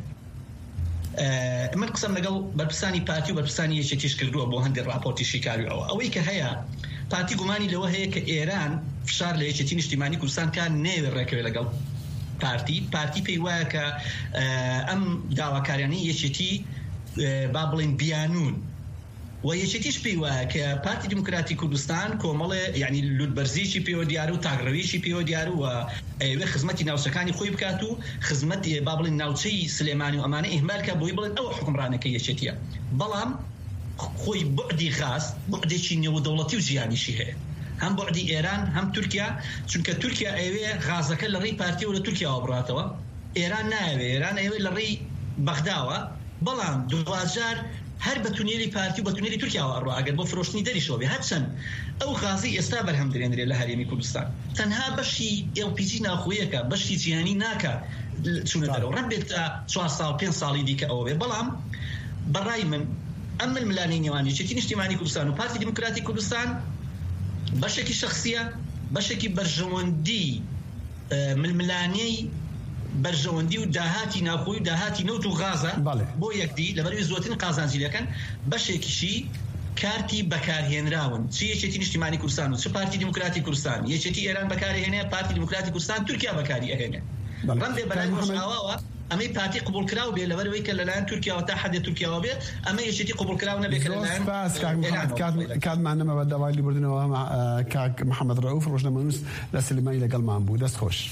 من قسەم لەگەڵ بەرپرسانی پارتی و بەرپرسانی یەکێتیش کردووە بۆ هەندێک راپۆرتی شیکاری ئەوە ئەوەی کە هەیە پارتی گومانی لەوە هەیە کە ئێران فشار لە یەکێتی نیشتیمانی کوردستان کار نێوێ ڕێکەوێ لەگەڵ پارتی پارتی پێی وایە کە ئەم داواکاریانی یەکێتی با بڵین بیانون و یەکێتیش پێی وایە کە پارتی دیموکراتی کوردستان کۆمەڵێ یعنی لوتبەرزیی پێوە دیارە و تاگڕەویشی پێوە دیارە و ئەوێ خزمەتی ناوچەکانی خۆی بکات و خزمەتی با بڵین ناوچەی سلێمانی و ئەمانە ئیهمال کە بۆی بڵێن ئەوە حکمڕانەکەی یەکێتیە بەڵام خۆی بعدی غاز بعدێکی نێودەوڵەتی و ژیانیشی هەیە هەم بعدی ئێران هەم تورکیا چونکە تورکیا ئەوێ غازەکە لە ڕێی پارتی و لە تورکیاوە بڕاتەوە ئێران ناوێ ئێران ئەوێ لە ڕێی بەغداوە بەڵام دوجار هەر بە تونێلی پارتی و بە تونێلی تورکیاوە ئەڕوا ئەگەر بۆ فرۆشتنی دەریشەوە بێ هەرچەند ئەو غازی ئێستا بەرهەم دەرێنرێت لە هەرێمی کوردستان تەنها بەشی ئێ پی جی ناخۆیەکە بەشی جیهانی ناکە چونە دەرەوە ڕەبێت تا چوار ساڵ پێنج ساڵی دیکە ئەوە بێ بەڵام بەڕای من ئەم ململانەی نێوانی یەکێتی نیشتیمانی کوردستان و پارتی دیموکراتی کوردستان بەشێکی شخصیە بەشێکی بەرژەوەندی ململانەی بەرژەوەندی و داهاتی ناوخۆی و داهاتی نەوت و غازە بۆ یەکدی لەبەرەوەی زۆرترین قازانجیلەکەن بەشێکیشی کارتی بەکارهێنراون چ یەکێتی نیشتیمانی کوردستان و چ پارتی دیموکراتی کوردستان یەکێتی ئێران بەکارهێنێ پارتی دیموکراتی کوردستان تورکیا بەکاری ئەهێنێ ڕەنبێ بەلای ڕۆژئاواوە ئەمەی پارتی قبول کراو بێ لەبەرەوەی کە لەلایەن تورکیاوە تا حدێ تورکیاوە بێ ئەمە یەکێتی قبول کراو نەبێ کە لەلایەن کاتمانەمە بە داوای لیبردنەوە کاک محەممەد ڕەوف ڕۆژنامەنووس لە سلێمانی لەگەڵمان بوو دەست خۆش.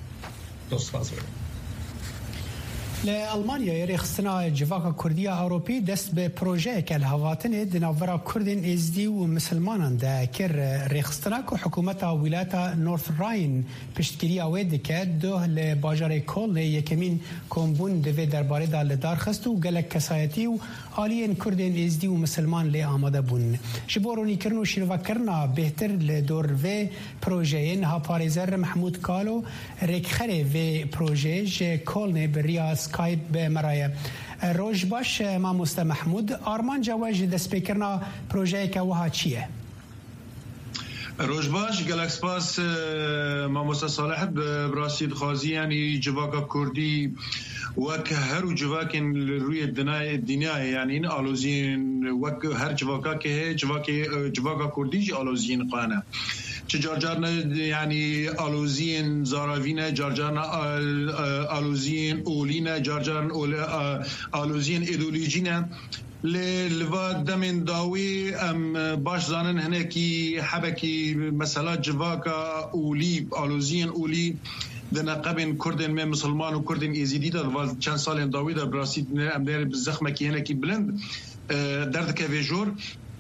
لألمانيا رخصنا جواكا كردية أوروبي دست ببروجيه كالهواتن دنافرا كردين إزدي ومسلمان دا كر رخصناك وحكومة ولاية نورث راين بشتكريا ويدك دوه لباجار كول يكمين كومبون دوه درباري دا لدار خستو وقالك كسايتي وآليين كردين إزدي ومسلمان لي آماده بون جبوروني كرنو شيروا كرنا بهتر لدور في بروجيين ها باريزر محمود كالو ريكخري في بروجيه كولني برياس سكايب بمرايا روج باش ماموستا محمود آرمان جواج دست بکرنا پروژه که وها چیه؟ روج باش گلکس پاس ماموستا صالح براسید خازی یعنی جواکا کردی وک هر جواکن روی دنیای دنیا یعنی این آلوزین وک هر جواکا که جواک جواکا کردی ج آلوزین قانه جارجارنا يعني آلوزين زاراوينا جارجارنا آلوزين أولينا جارجارنا آلوزين إيدولوجينا للوا دمن داوي أم باش زانن هناكي حبكي مثلا جواكا أولي آلوزين أولي دنا قبل كردن من مسلمان وكردن إيزيدي ده وال كان سالين داوي ده براسيد أم داير بالزخمة كي هناكي بلند درد كافيجور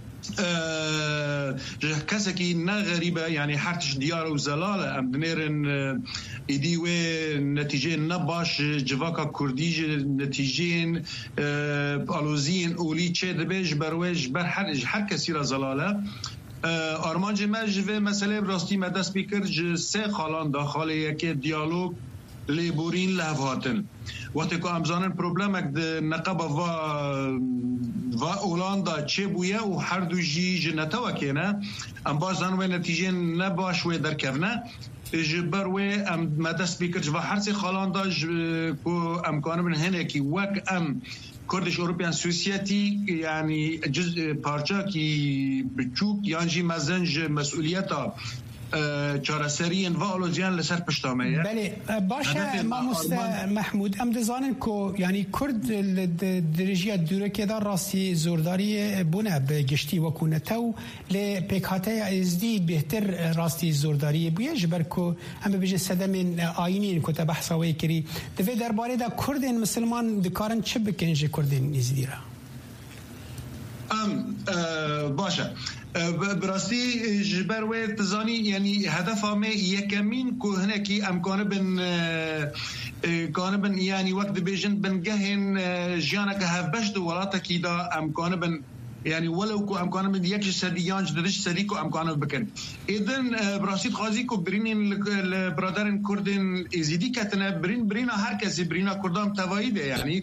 كسكي نا غريبة يعني حرتش ديار وزلالة أم بنيرن إديوه نتيجين نباش جواكا كرديج نتيجين ألوزين أولي تشي دبيج برويج بر حر كسيرة زلالة آرمان جمع جوه مسئله براستی مدست بکر ج سه خالان داخل یکی دیالوگ لیبورین لحواتن وقتی که امزانن پروبلمک ده نقب و و اولاندا چه بویه و هر دو جی جنتا وکینه ام بازن و نتیجه نباش و در کفنه جبر و ام مدست بکر و هر سه خالان دا کو امکان من هنه کی وک ام کردش اوروپیان سوسیتی یعنی جزء پارچه کی بچوک یعنی مزنج مسئولیتا چارەسەریان و ئالۆزیان لەسەر پشتامەیە. بله باشە مامۆستا محمود ئەم دەزانن کۆ ینی کورد لە درێژیە دوورەکێدا ڕاستی زۆرداری بوونە بە گشتی وەکوونەتە و لێ پێکهاتەیە ئێزدی بهتر ڕاستی زۆرداری بووە ji ber ku em bibêjin sedemên ayînîn ku te behsa wê kirî divê derbarê de Kurdên Misilman dikarin çi bikin ji Kurdên Êzidî re? Em başa براستی جبر و تزانی یعنی هدف همه یکمین که هنکی امکان بن کان بن یعنی وقت بیشن بن گهن جانا که هف بشت ولاتا کی دا امکان بن يعني ولو كو امكانه من يكش سديان جدش سديكو امكانه بكن اذن براسيد غازيكو برين البرادرن كردن ازيدي كتنا برين برينا هركز برينا كردان توايده يعني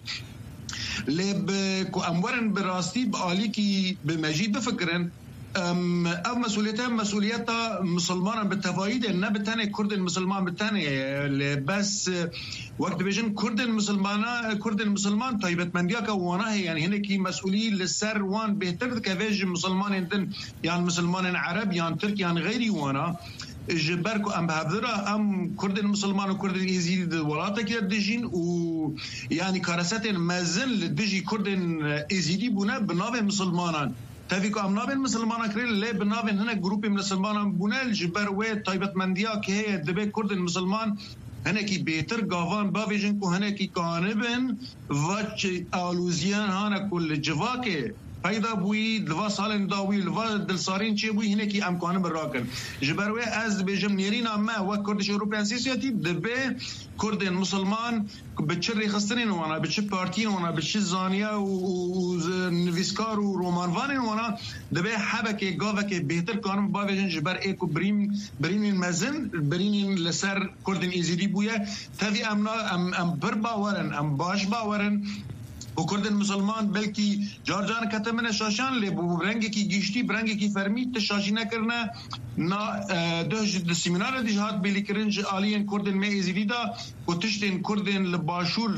لب كو امورن براستي باليكي بمجيد بفكرن ام او مسؤوليتها مسؤوليتها مسلمان بالتفايد ان بتاني كرد المسلمان بالتاني بس وقت بيجن كرد المسلمان كرد المسلمان طيبت مندياك وانا يعني هنا كي مسؤولي للسر وان بهتر كفيج مسلمان انتن يعني مسلمان عرب يعني تركي يعني غيري وانا جبركو ام بهذرا ام كرد المسلمان وكرد اليزيد ولاتا كده دجين و يعني كارسات مازن لدجي كرد اليزيدي بنا بناف مسلمانان تفيكو ام نابن مسلمان كريل لي بنابن هنا جروب من المسلمان بنا الجبر وي طيبت منديا كي دبي كرد المسلمان هنا كي بيتر غافان بافيجن كو هنا كي كانبن واتش الوزيان هنا كل جواكي فايدا بوي دلوا سالن داوي دلوا دلسارين شي بوي هنا كي امكان براكن جبروي از بجم نيرينا ما وكردش اوروبيان سياسيتي دبي كردن مسلمان بتشري خستنين وانا بتش بارتين وانا بتش زانيا ونفيسكار ورومان فانين وانا دبي حبكي غافكي بهتر كانوا بافيجن جبر ايكو بريم برين المزن برين لسر كردن ايزيدي بويا تفي امنا ام ام بربا ورن ام باش باورن وكردن مسلمان بلكي جارجان كتمنا شاشان اللي برنگي كي گشتي برنگي كي فرميت تشاشينا کرنا نا دوج السيمينار دي جهات بيلي كرنج الين كردن ما ازيدا وتشتن كردن لباشور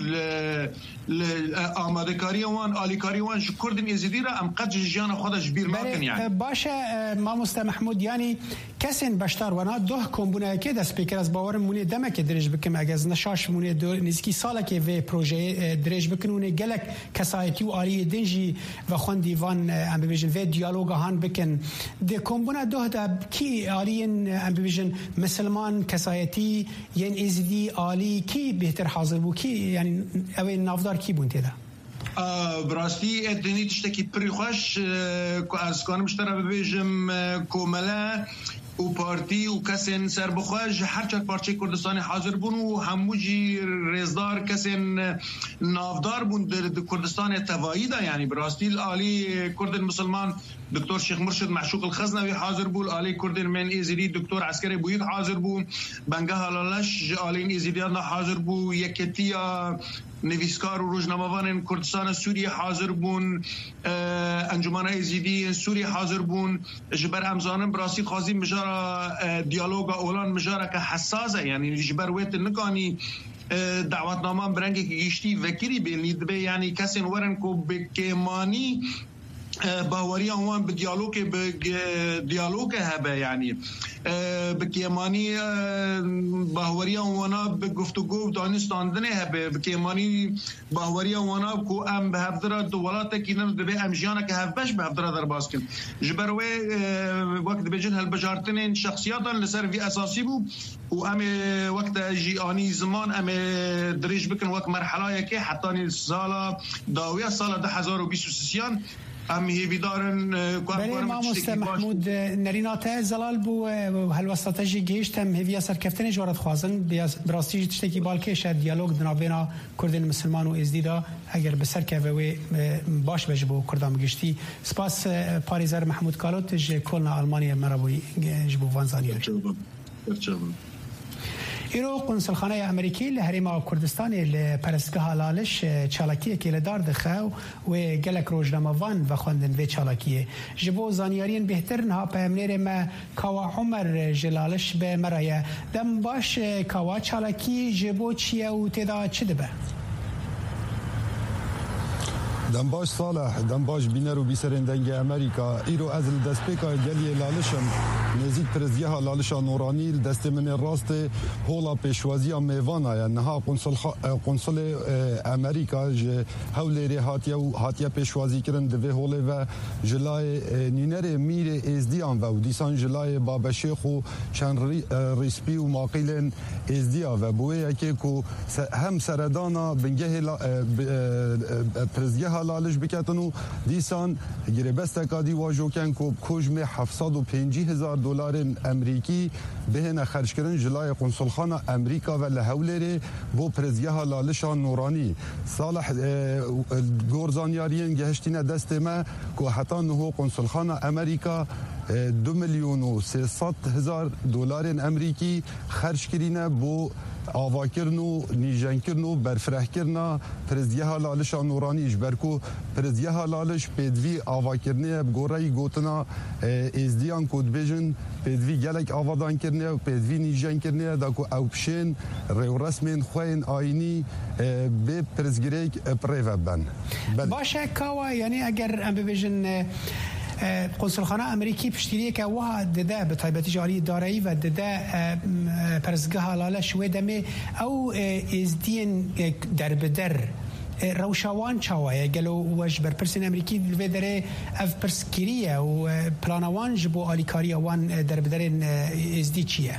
ل امادكاري وان اليكاري وان كردن ازيديرا ام قد جيانا خودش بير ماكن يعني باشا ما مست محمود يعني كسن بشتار وانا دوه كومبونا كده سبيكر از باور موني دمك درج بكم اگز نشاش موني دو نزكي سالك في بروجي درج بكنونه گلك کسایتی و آلی دنجی و خوان دیوان ام ببیجن و دیالوگ هان بکن ده کمبونا دوه دا کی آلیین ام ببیجن مسلمان کسایتی ین ازدی آلی کی بهتر حاضر بو کی یعنی اوی نافدار کی بون تیدا براستی ادنی تشتکی پری خوش از کانم اشترا ببیجم کوملا و پارتی و کسین سر بخواج هر چند پارچه کردستانی حاضر بون و هموجی رزدار کسین نافدار بون در کردستان توایی دا یعنی براستی عالی کردن مسلمان دکتور شیخ مرشد معشوق الخزنوی حاضر بود عالی کردن من ایزیدی دکتور عسکری بوید حاضر بود بنگه هلالش عالی ایزیدیان حاضر بود یکتیا نویسکار و روزنامه‌وان کردستان سوریه حاضر بون انجمن ایزیدی سوریه حاضر بون جبر امزانم براسی خازی مجارا دیالوگ اولان مجارا که حساسه یعنی جبر وقت نکانی دعوتنامه برنگی که گشتی وکری بینید به یعنی کسی ورن کو بکمانی باوري وان بديالوج بديالوج هبه يعني بكيماني باوري وانا بگفتگو دانستان دنه هبه بكيماني باوري وانا كو ام بهدر دولات كينم دبي امجانا كهفبش بهدر در باسكن جبروي وقت بجن هالبجارتين شخصياتا لسر اساسي بو وام وقت جي اني زمان ام دريج بكن وقت مرحله كي حتى سال داويه سال ألفين وبيست وستة ام هیویدارن بله ما مست محمود نرینات زلال بو هل استراتژی گشت هم هیویا سرکفتن جوارد خوازن براستی تشتکی بالکه شد دیالوگ دنابینا کردن مسلمان و ازدیدا اگر بسر که و باش بج بو کردام گشتی سپاس پاریزر محمود کالوت ج کلنا آلمانیا مرابوی جبو وانزانیان ایرو قنصلخانه امریکی لهرما کردستان لپرستگاه لالش چالاکیه که لدار دخه و گلک روزنامه‌وان و خواندن و چالاکیه جبو زانیارین بهتر نه پامنیر ما کوا عمر جلالش به مرایه دم باش کوا چالاکی جبو چیه و تدا چه دبه دنباش صالح دنباش بینر و بیسرندنگ امریکا ایرو از دستپیکا گلی لالشم نزیک پرزگاه لالشا نورانی دست من راست هولا پیشوازی میوانا یا نها قنصل قنصل امریکا ج هولی هاتیا و هاتیا پیشوازی کردن دوی هولی و جلای نینر میر ازدیان و دیسان جلای بابا شیخ و چند ریسپی و ماقیلن ازدیا و بوی که کو هم سردانا بنگه پرزگاه جیها لالش بکتن و دیسان گیره بستکادی واجوکن که کجم هفتصد و پنجاه هزار دلار امریکی بهن خرج کردن جلای قنصلخانه امریکا و لحولره بو پرزگاه لالشان نورانی صالح گورزانیارین گهشتین دست ما که حتی نهو قنصلخانه امریکا دو میلیون و سیصد هزار دلار امریکی خرج کردن بو آواکرن و نیجنکرن و برفرهکرن پرزگاه لالشان نورانیش برکو پرزگاه لالش پیدوی آواکرنه بگورای گوتنا ازدیان کود بیجن پیدوی گلک آوادان کرنه و پیدوی نیجن کرنه دا کو اوپشن ریو رسمین خوین آینی به پرزگریک پریو بن باشه کاوا یعنی اگر ام ببیجن قنصلخانه امریکی پشتیری که وها دده به طایبتی جاری دارایی و دده پرزگاه لالش و دمه او ازدین در بدر روشوان چاوایه گلو وش بر پرسین امریکی دلوه داره اف پرسکریه و پلانوان جبو آلیکاری وان در بدرین ازدی چیه؟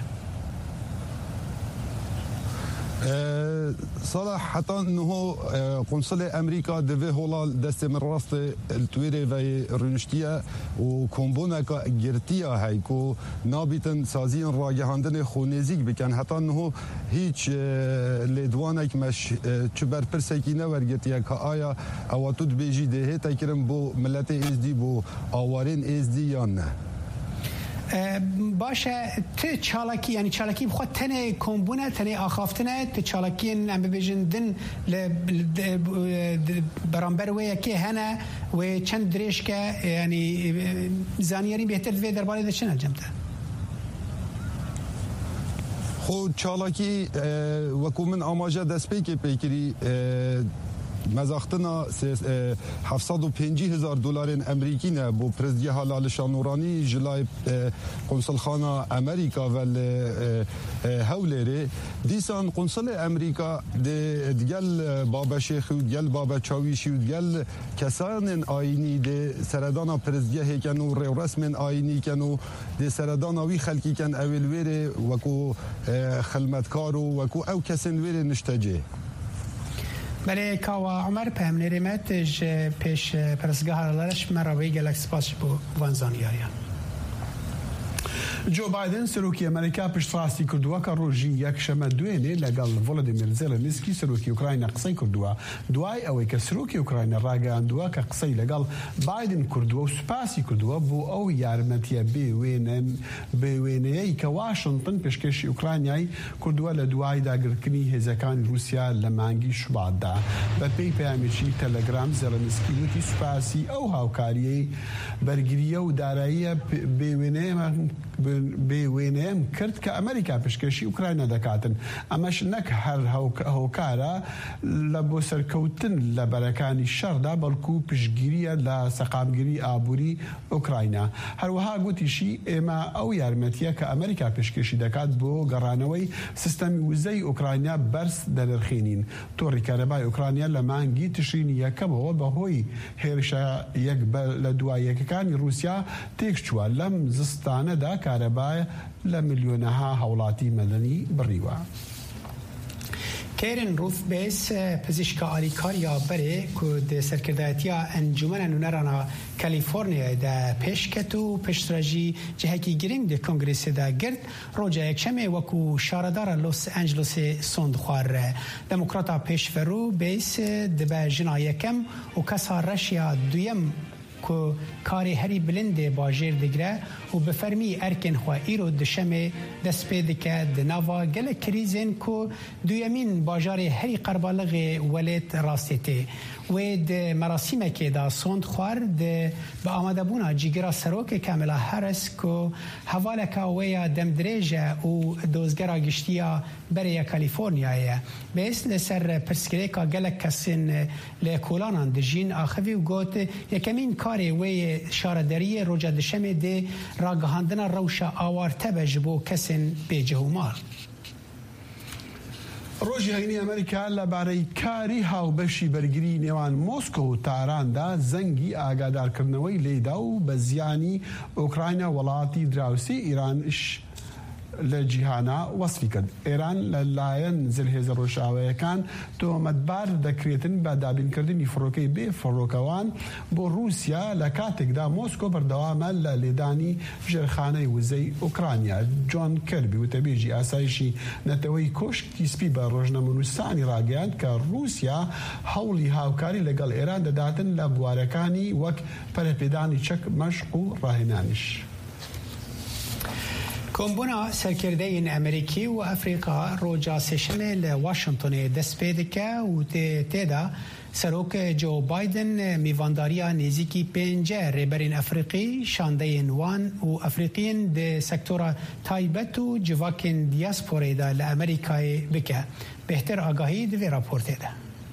صالح حتی نهو قنصل امریکا دوه هولال دست من راست التویره و رنشتیه و کمبونه که گرتیه های که نابیتن سازین راگهاندن خونیزیک بکن حتی نهو هیچ لیدوانه که مش چو برپرسه که نورگتیه که آیا اواتود بیجی دهه تکرم بو ملت ازدی بو آوارین ازدی یا نه باشه ت چالاکی یعنی چالاکی خود تنه کمبونه تنه آخافتنه ت چالاکی ام ببیجندن برانبر و یکی هنه و چند دریش که یعنی زانیاری بهتر دوی درباره ده چنه جمته خود چالاکی وکو من آماجه دست پیکی پیکری مزاختنا هفتصد و پنجاه هزار دلار امریکی نه بو پرزگاه لالشان نورانی جلای قنصلخانه امریکا و هولره دیسان قنصل امریکا دیگل بابا شیخ و دیگل بابا چاویشی و دیگل کسان آینی ده سردانا پرزگاه کنو ریو رسم آینی کنو ده سردانا وی خلکی کن اول ویره وکو خلمتکارو وکو او کسن ویره نشتجه بله کاوا عمر پهمنی ریمت پیش پرسگاه لالش مراوی گلکس پاس بو وانزانیاریان جو بایدن سروکی امریکا پشت راستی کردووە کە ڕۆژی یەکشەمە دوێنێ لەگەڵ ڤڵۆدیمیر زێلەنسکی سەرۆکی ئوکراینە قسەی کردووە دوای ئەوەی کە سەرۆکی ئوکراینە ڕاگەیاندووە کە قسەی لەگەڵ بایدن کردووە و سوپاسی کردووە بۆ ئەو یارمەتیە بێوێنەیەی کە واشنگتن پێشکەشی ئوکرانیای کردووە لە دوای داگرتنی هێزەکانی رووسیا لە مانگی شوباتدا بەپێی پەیامێکی تەلەگرام زێلەنسکی وتی سوپاسی ئەو هاوکاریەی بەرگریە و داراییە بێوێنەیەم کرد کە ئەمریکا پشکەشی ئوکراینە دەکاتن ئەمەش نەک هەر هۆکارە لە بۆ سەرکەوتن لە بەرەکانی شەڕدا بەڵکو پشتگیریە لە سەقامگیری ئابووری ئوکراینە هەروەها گوتیشی ئێمە ئەو یارمەتیە کە ئەمریکا پشکەشی دەکات بۆ گەڕانەوەی سیستەمی وزەی ئوکراینیا بەرز دەنرخێنین تۆڕی کارەبای ئوکراینیا لە مانگی تشرینی یەکەمەوە بەهۆی هێرشە یەک لە دواییەکەکانی رووسیا تێکچووە لەم زستانەدا کارەبای لە ملیۆنەها هەوڵاتی مەدەنی بڕیوە. کیرن روف بیس پزیشکا آلیکاریا بره که ده سرکردایتیا انجمن نونرانا کالیفورنیا ده پیشکت و پشتراجی جهکی گرینگ ده کنگریس ده گرد روجا یکشمه وکو شاردار لوس انجلوس سوندخوار دموکراتا پیشورو بیس ده به جنا یکم و کسا رشیا دویم که کاری هری بلنده باجر دگره و بفرمی ارکن خواه ایرو دشمه دست پیده که دناوا گل کریزن که دویمین باجار هری قربالغ ولید راستیته و ده مراسمه که ده سوند خوار ده به آمده بونا جیگرا سروک کاملا هرس که حوالکا ویا دم دریجه و دوزگرا گشتیا برای کالیفورنیایه بیس لسر پرسکریکا گلک کسین لکولانان دجین آخوی و گوت یکمین کاری وی شاردری روجا دشمه ده راگهاندن روشا آوارته بجبو کسین بیجه و مال ڕۆژی هەینی ئەمریکا لەبارەی کاری هاوبەشی بەرگری نێوان مۆسکۆ و تاراندا زەنگی ئاگادارکردنەوەی لێدا و بە زیانی ئوکراینە وڵاتی دراوسی ئیرانش لە جیهانا وەسفی کرد. ئێران لەلایەن زلهێزە ڕۆژاوایەکان تۆمەتبار دەکرێتن بە دابینکردنی فڕۆکەی بێ فڕۆکەوان بۆ رووسیا لە کاتێکدا مۆسکۆ بەردەوامە لە لێدانی ژێرخانەی وزەی ئوکرانیا. جۆن کەربی وتەبێژی ئاسایشی نەتەوەی کۆشکی سپی بە ڕۆژنەمەنووسانی ڕاگەیاند کە رووسیا هەوڵی هاوکاری لەگەڵ ئێران دەداتن لە بوارەکانی وەک پەرەپێدانی چەک مەشق و ڕاهێنانیش. کۆمبوونا سەرکردەیەن ئەمریکی و ئەفریقا ڕۆژا سێشەمێ لە واشنگتۆنێ دەست پێ دەکە و تێدا سەرۆک جۆ بایدن میوانداریە نێزیکی پێنجە ڕێبەرین ئەفریقی شاندەیەن وان و ئەفریقیین دە سەکتۆرە تایبەت و جڤاکên دیاسپۆرەیدا لە ئەمریکای بکە. بهتر ئاگاهی دوێ راپۆرتێدا.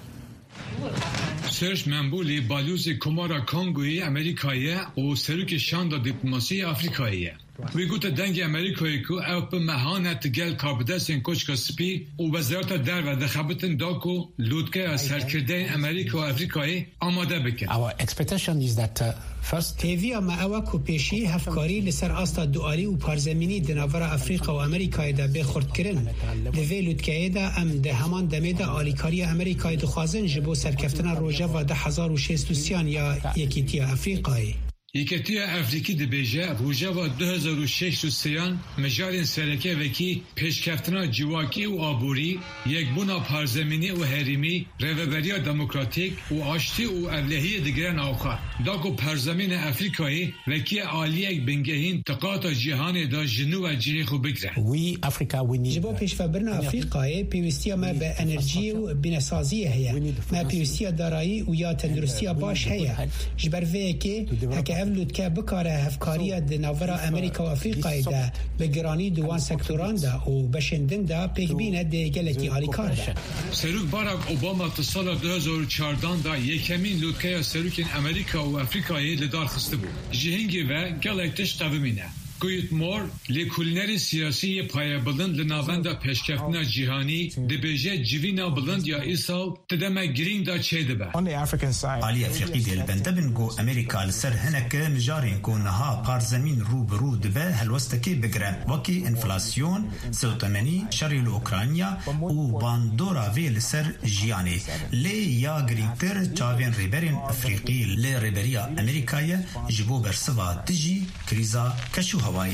سرش منبولی بالوزی کمارا کانگوی امریکاییه و سروک شاندا دیپلماسی افریقاییه. وی گوت دنگ امریکایی کو او په مهانت گل کابدسین کوچکا سپی و وزارت در و دخبتن داکو لودکه سرکردین امریکا و افریقایی آماده بکن. Our expectation is that uh, first تیویا ما اوه کو پیشی هفکاری لسر آستا دواری و پارزمینی دناور افریقا و امریکای دا بخورد کرن. دوی لودکه دا ام ده همان دمه دا آلیکاری امریکای دخوازن جبو سرکفتن روژه و ده هزار و شیست و سیان یا یکیتی افریقایی. یکیتی افریقی دبیجه روژه و دو هزار و شش و سیان مجارین سرکه وکی پیشکفتنا جواکی و آبوری یک بونا پارزمینی و هریمی روبریا دموکراتیک و آشتی و اولهی دیگران آخر داکو پارزمین افریقایی وکی آلیک بنگهین تقاط جهان دا جنو و جهی خو بگره وی افریقا وینی جبو پیشفبرنا افریقایی پیوستی ما به انرژی و بینسازی هیا ما پیوستی دارایی و یا تندرستی باش هیا جبر ویکی هکه اولود که بکاره هفکاری دناورا امریکا و افریقای ده به گرانی دوان سکتوران ده و بشندن ده پیگبینه ده گلکی آلیکار ده. سروک باراک اوباما تسال دو هزار و چهارده ده یکمین لودکه سروکین امریکا و افریقای لدار خسته بود. جهنگی و گلکتش قومینه. گویت مور لیکولنری سیاسی پایه بلند لناوندا پیشکفتنا جیهانی دبیجه جوینا بلند یا ایسال تدمه گرینگ دا چه دبه. آلی افریقی دیل بنده بنگو امریکا لسر هنک مجارین کو نها پارزمین رو برو دبه هلوستکی بگره وکی انفلاسیون سوتمنی شریل اوکرانیا و باندورا وی لسر جیانی لی یا گرینگتر چاوین ریبرین افریقی لی ریبریا امریکای جبو برسوا تجی کریزا کشو هوایی.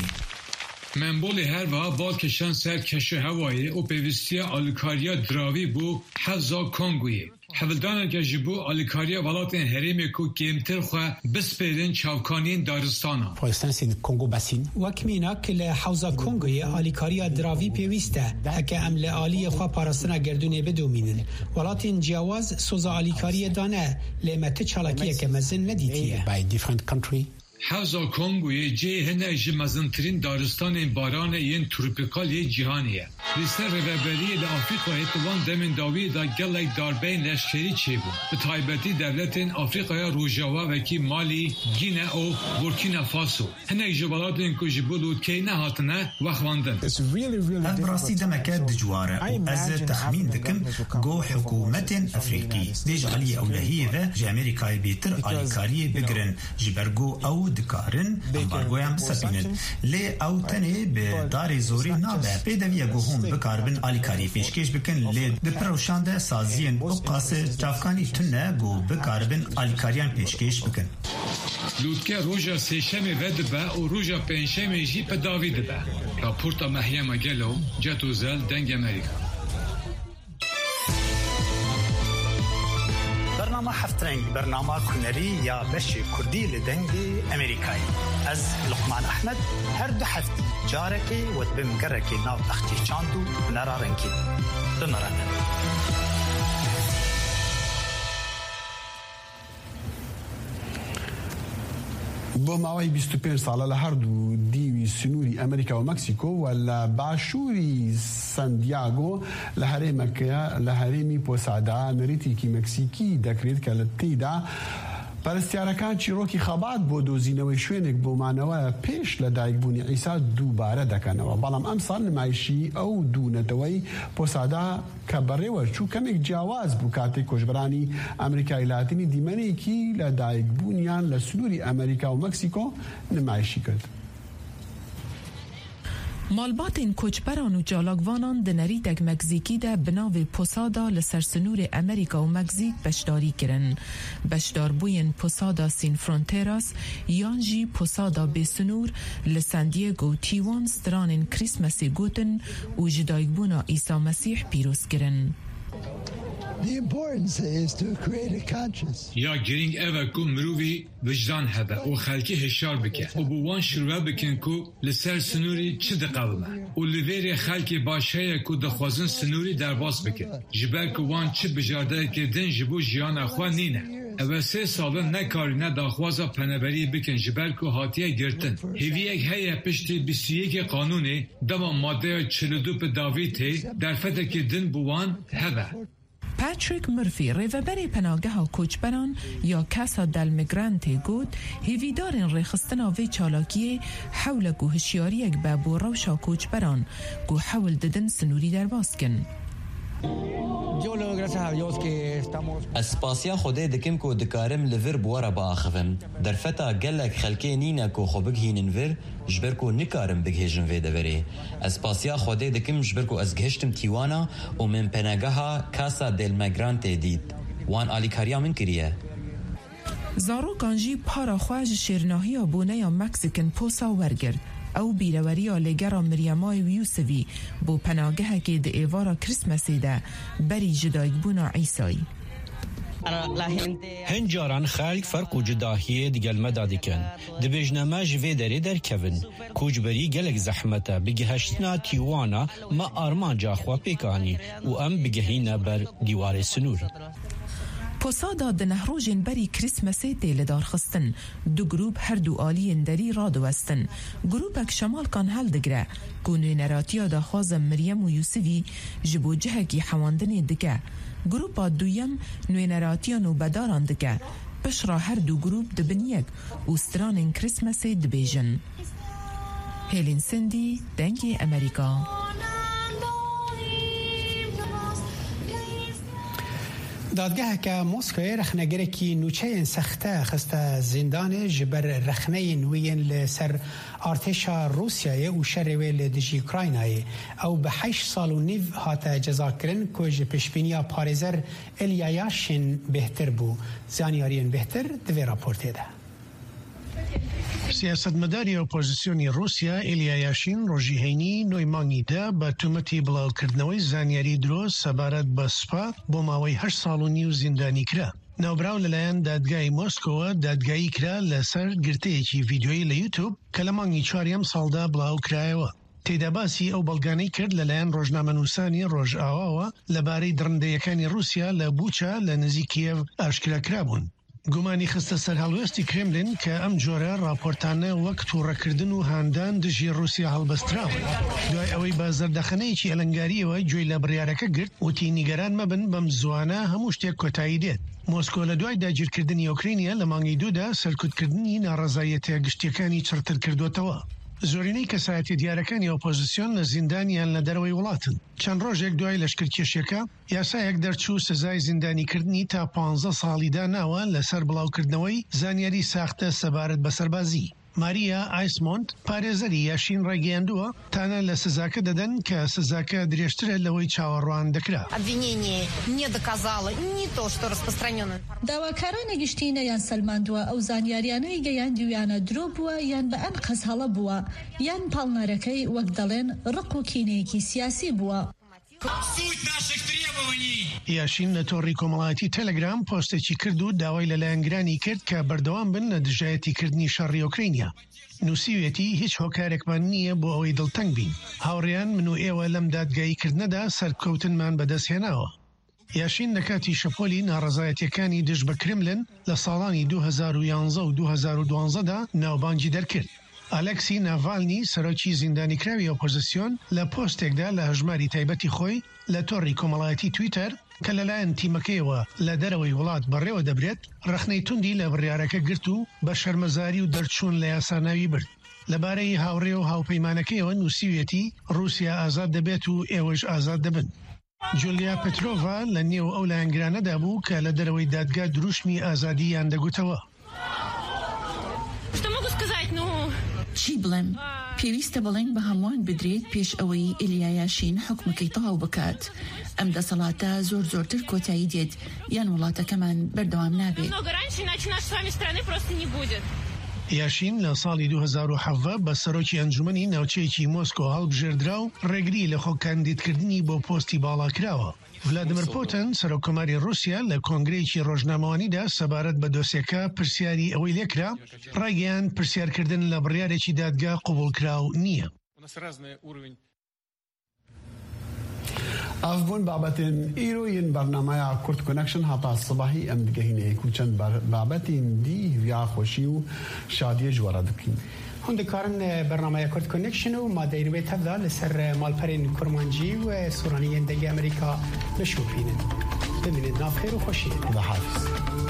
منبول هر و بال کشان سر کشو هوایی و پیوستی آلیکاریا دراوی بو حزا کانگویی. حولدان که جبو آلیکاریا ولاتین هریمی کو کمتر خواه بسپیرین چاوکانین دارستانا. فایستانسین کنگو بسین. وکمینا که لحوزا کنگوی آلیکاریا دراوی پیوسته هکه امل آلی خواه پارستنا گردونه بدومینن. ولاتین جواز سوزا آلیکاری دانه لیمت چالاکیه که مزن ندیتیه. By different country. حوزا کنگوی جه هنه جمزنترین دارستان باران این تروپیکالی جهانیه. لیستر روبری دا آفریقای توان دمین داوی دا گلک داربین لشکری چه بود. به تایبتی دولتین آفریقای روژاوا وکی مالی، گینه او بورکینا فاسو. هنه جوالاتین که جبولود که نهاتنه وخواندن. اد براستی دمکه دجواره و از تخمین دکم گو حکومت افریقی. دیج علی اولهیه و جه امریکای بیتر آلیکاری بگرن جبرگو او دکارن امبارگویم سپینن لی او تنه به دار زوری نابه پیدویه گو هم بکاربن آلیکاری پیشکش بکن لی دپروشانده سازین و قاس چافکانی تنه گو بکاربن آلیکاریان پیشکش بکن. لودکه روژا سیشمی ود به و روژا پنشمی جی پا داوید به. راپورتا محیم گلو جتوزل دنگ امریکا. برنامه هفترنگ برنامه کنری یا بشی کردی لدنگی امریکایی از لقمان احمد هر دو هفته جارکی و بمگرکی ناو تختی چاندو نرارنکی بمرانه بۆ ماوەی بیست و پێنج ساڵە لە هەردوو دیوی سنووری ئەمریکا و مەکسیکۆ و لە باشووری سانتیاگۆ لە هەرێمەکە لە هەرێمی پۆسادا نەریتێکی مەکسیکی دەکرێت کە لە تێیدا پەرستیارەکان چیرۆکی خەبات بۆ دۆزینەوەی شوێنێک بۆمانەوە پێش لە دایکبوونی عیسا دووبارە دەکەنەوە. بەڵام ئەم ساڵ نمایشی ئەو دوونەتەوەی پۆسادا کە بەڕێوە چوو کەمێک جیاواز بوو کاتێک کۆژبەرانی ئەمریکای لاتینی دیمەنێکی لە دایکبوونیان لە سنووری ئەمریکا و مەکسیکۆ نمایشی کرد. مالباتین کوچبران و جالاگوانان دنریدک مکزیکی ده بناو پوسادا لسر سنور امریکا و مکزیک بشداری کرن. بشدار بوین پوسادا سین فرونتیراس یانجی پوسادا بسنور لساندیگو تیوان سترانین کریسمسی گوتن و جدایگبونا عیسی مسیح پیروز کرن. The importance is to create a conscience. یا گرینگ اوه کو مروی وجدان هبه و خلکی هشار بکه و بوان شروع بکن کو لسر سنوری چه دقلمه و لویر خلکی باشه کو دخوازن سنوری درباس بکن جبر کو وان چه بجارده که دن جبو جیان اخوا نینه اوه سه ساله نکاری نه داخوازا پنبری بکن جبر کو حاتیه گرتن هیوی یک هیه پشتی بیسی یک قانونی دما ماده چلو دو په داویته در فته که دن بوان هبه. پاتریک مرفی ریوبری پناهگاه کوچبران یا کاسا دل میگرانتی گود هیویدارین ریخستنا وی چالاکیه حول گو هشیاری یک بابو روشا کوچبران گو حول ددن سنوری در باسکن. اسپاسیا خوده دکم کو دکارم لور بوارا با آخفم در فتا گلک خلکی نینا کو خوبگ هینن ور جبر کو نکارم بگهجن ویده وره اسپاسیا خوده دکم جبر کو از گهشتم تیوانا و من پناگاها کاسا دل میگرانتی دید وان آلیکاریا من کریه. زارو کانجی پارا خواج شیرناهی آبونه یا مکسیکن پوسا ورگرد او بیروری آلگرا مریمای ویوسوی بو پناگه که ده ایوارا کریسمسی ده بری جدایگبونا عیسایی. هنجاران خلق فرق و جداهیه دیگل مدادی کن دبیجنامه جوی داری در کون کوجبری گلک زحمته بگهشتنا تیوانا ما آرمان جاخوا پیکانی و ام بگهینا بر دیوار سنور. پوسادا د نهروجین بری کریسمسی تیل دار خستن دو گروپ هر دو آلین دری را دوستن گروپک شمال کان هل دگره گونه نراتیا دا خوازم مریم و یوسفی جبو جهکی حواندن دکه گروپا دویم نوی نراتیان و بداران دکه پشرا هر دو گروپ دبنیک و ستران کریسمسی دبیجن. هیلین سندی دنگی امریکا. دادگاه که مسکوی رخنگره کی نوچه سخته خسته زندان جبر رخنه نوین لسر ارتشا روسیای و شروع لدجی اوکراینای او به هشت سال و نیو هات جزا کرن که پشبینیا پارزر الیایاشین بهتر بو زانیارین بهتر دوی راپورته ده. سیاستمداری اپوزیسیونی روسیا ایلیا یاشین روژی هینی نویمانی ده با تومتی بلاو کردنوی زانیاری دروز سبارت بسپا با ماوی هشت سال و نیو زندانی کرا. نوبراو للایان دادگاهی مسکو دادگاهی کرا لسر گرته یکی ویدیوی لیوتوب کلمانی چاریم سالده بلاو کرایوا. تیدا باسی او بلگانی کرد للایان روزنامه نوسانی روز آواوا لباری درنده یکانی روسیا لبوچا لنزیکیو اشکرا کرابون. گمانی خسته سر هلوستی کرملین که ام جوره راپورتانه وقت و رکردن و هاندان دژی روسیا هلبستراون دوای اوی بازار دخنه چی الانگاری و جوی لبریارکه گرد و تی نیگران مبن بمزوانه هموشتی کتایی دید. موسکو لدوای داجر کردنی اوکراینیا لمانگی دو دا سرکوت کردنی نارضایت گشتیکانی چرتر کردو توا. زورینی کسایتی دیارەکانی ئۆپۆزیسیۆن لە زیندانیان لە دەرەوەی وڵاتن. چەند ڕۆژێک دوای لەشکرکێشیەکە یاسایەک دەرچوو سزای زیندانیکردنی تا پانزە ساڵی داناوە لەسەر بڵاوکردنەوەی زانیاری ساختە سەبارەت بە سەربازی. ماریا ئایسمۆند پارێزەری یاشین ڕێگەیاندووە تانە لە سزاکە دەدەن کە سزاکە درێژترە لەوەی چاوەڕوان دەکرا. داواکارانە گشتینەیان سەلماندووە ئەو زانیاریانەی گەیاندویانە درۆ بووە یان بە ئەم قەز هەڵە بووە یان پاڵنەرەکەی وەک دەڵێن ڕق و کینەیەکی سیاسی بووە. یاشین لە تۆڕی کۆمەڵایەتی تەلەگرام پۆستێکی کرد و داوای لەلایەنگرانی کرد کە بەردەوام بن لە دژایەتیکردنی شەڕی ئۆکراینیا. نووسیوێتی هیچ هۆکارێکمان نییە بۆ ئەوەی دڵتەنگ بین. هاوڕێیان من و ئێوە لەم دادگاییکردنەدا سەرکەوتنمان بەدەستهێناوە. یاشین لە کاتی شەپۆلی ناڕەزایەتیەکانی دژ بە کرملن لە ساڵانی دوو هەزار و یانزە و دوو هەزار و دوانزەدا ناوبانگی دەرکرد. ئالێکسی ناڤالنی سەرۆکی زیندانیکراوی ئۆپۆزیسیۆن لە پۆستێکدا لە هەژماری تایبەتی خۆی لە تۆڕی کۆمەڵایەتی تویتەر کە لەلایەن تیمەکەیەوە لە دەرەوەی وڵات بەڕێوە دەبرێت ڕخنەی توندی لە بڕیارەکە گرت و بە شەرمەزاری و دەرچوون لە یاساناوی برد. لەبارەی هاوڕێ و هاوپەیمانەکەیەوە نووسیوێتی رووسیا ئازاد دەبێت و ئێوەش ئازاد دەبن. جولیا پێترۆڤا لە نێو ئەو لایەنگرانەدا بوو کە لە دەرەوەی دادگا دروشمی ئازادییان دەگوتەوە. چی بڵێم؟ پێویستە بەڵێن بە هەمووان بدرێت پێش ئەوەی ئیلیا یاشین حکومەکەی تەواو بکات. ئەم دەسەڵاتە زۆر زۆرتر کۆتایی دێت یان وڵاتەکەمان بەردەوام نابێت. یاشین لە ساڵی دو هەزار و هەفت بە سەرۆکی ئەنجومەنی ناوچەیەکی مۆسکۆ هەڵبژێردرا و ڕێگری لە خۆ کاندیدکردنی بۆ پۆستی باڵاکراوە. ڤلادیمیر پوتین سەرۆکۆماری رووسیا لە کۆنگرەیەکی ڕۆژنامەوانیدا سەبارەت بە دۆسیەکە پرسیاری ئەوەی لێکرا ڕایگەیان پرسیارکردن لە بڕیارێکی دادگا قبولکراو نییە. ئەفبوون بابەتین ئیرۆین بەرنامەیە کورت کۆنەکشن هەتا سباهی ئەم دگەهینەیەک و چەند بابەتین دی ویا خۆشی و شادیە ژوەرە دکین. هەندێکارن بەرنامەیە کورت کۆنەکشن و مادەیروێت هەبدا لەسەر ماڵپەرین کورمانجی و سوورانی هێندەگی ئەمریکا بەشوپینن. ببینێت نافخێر و خۆشی. بەحافز.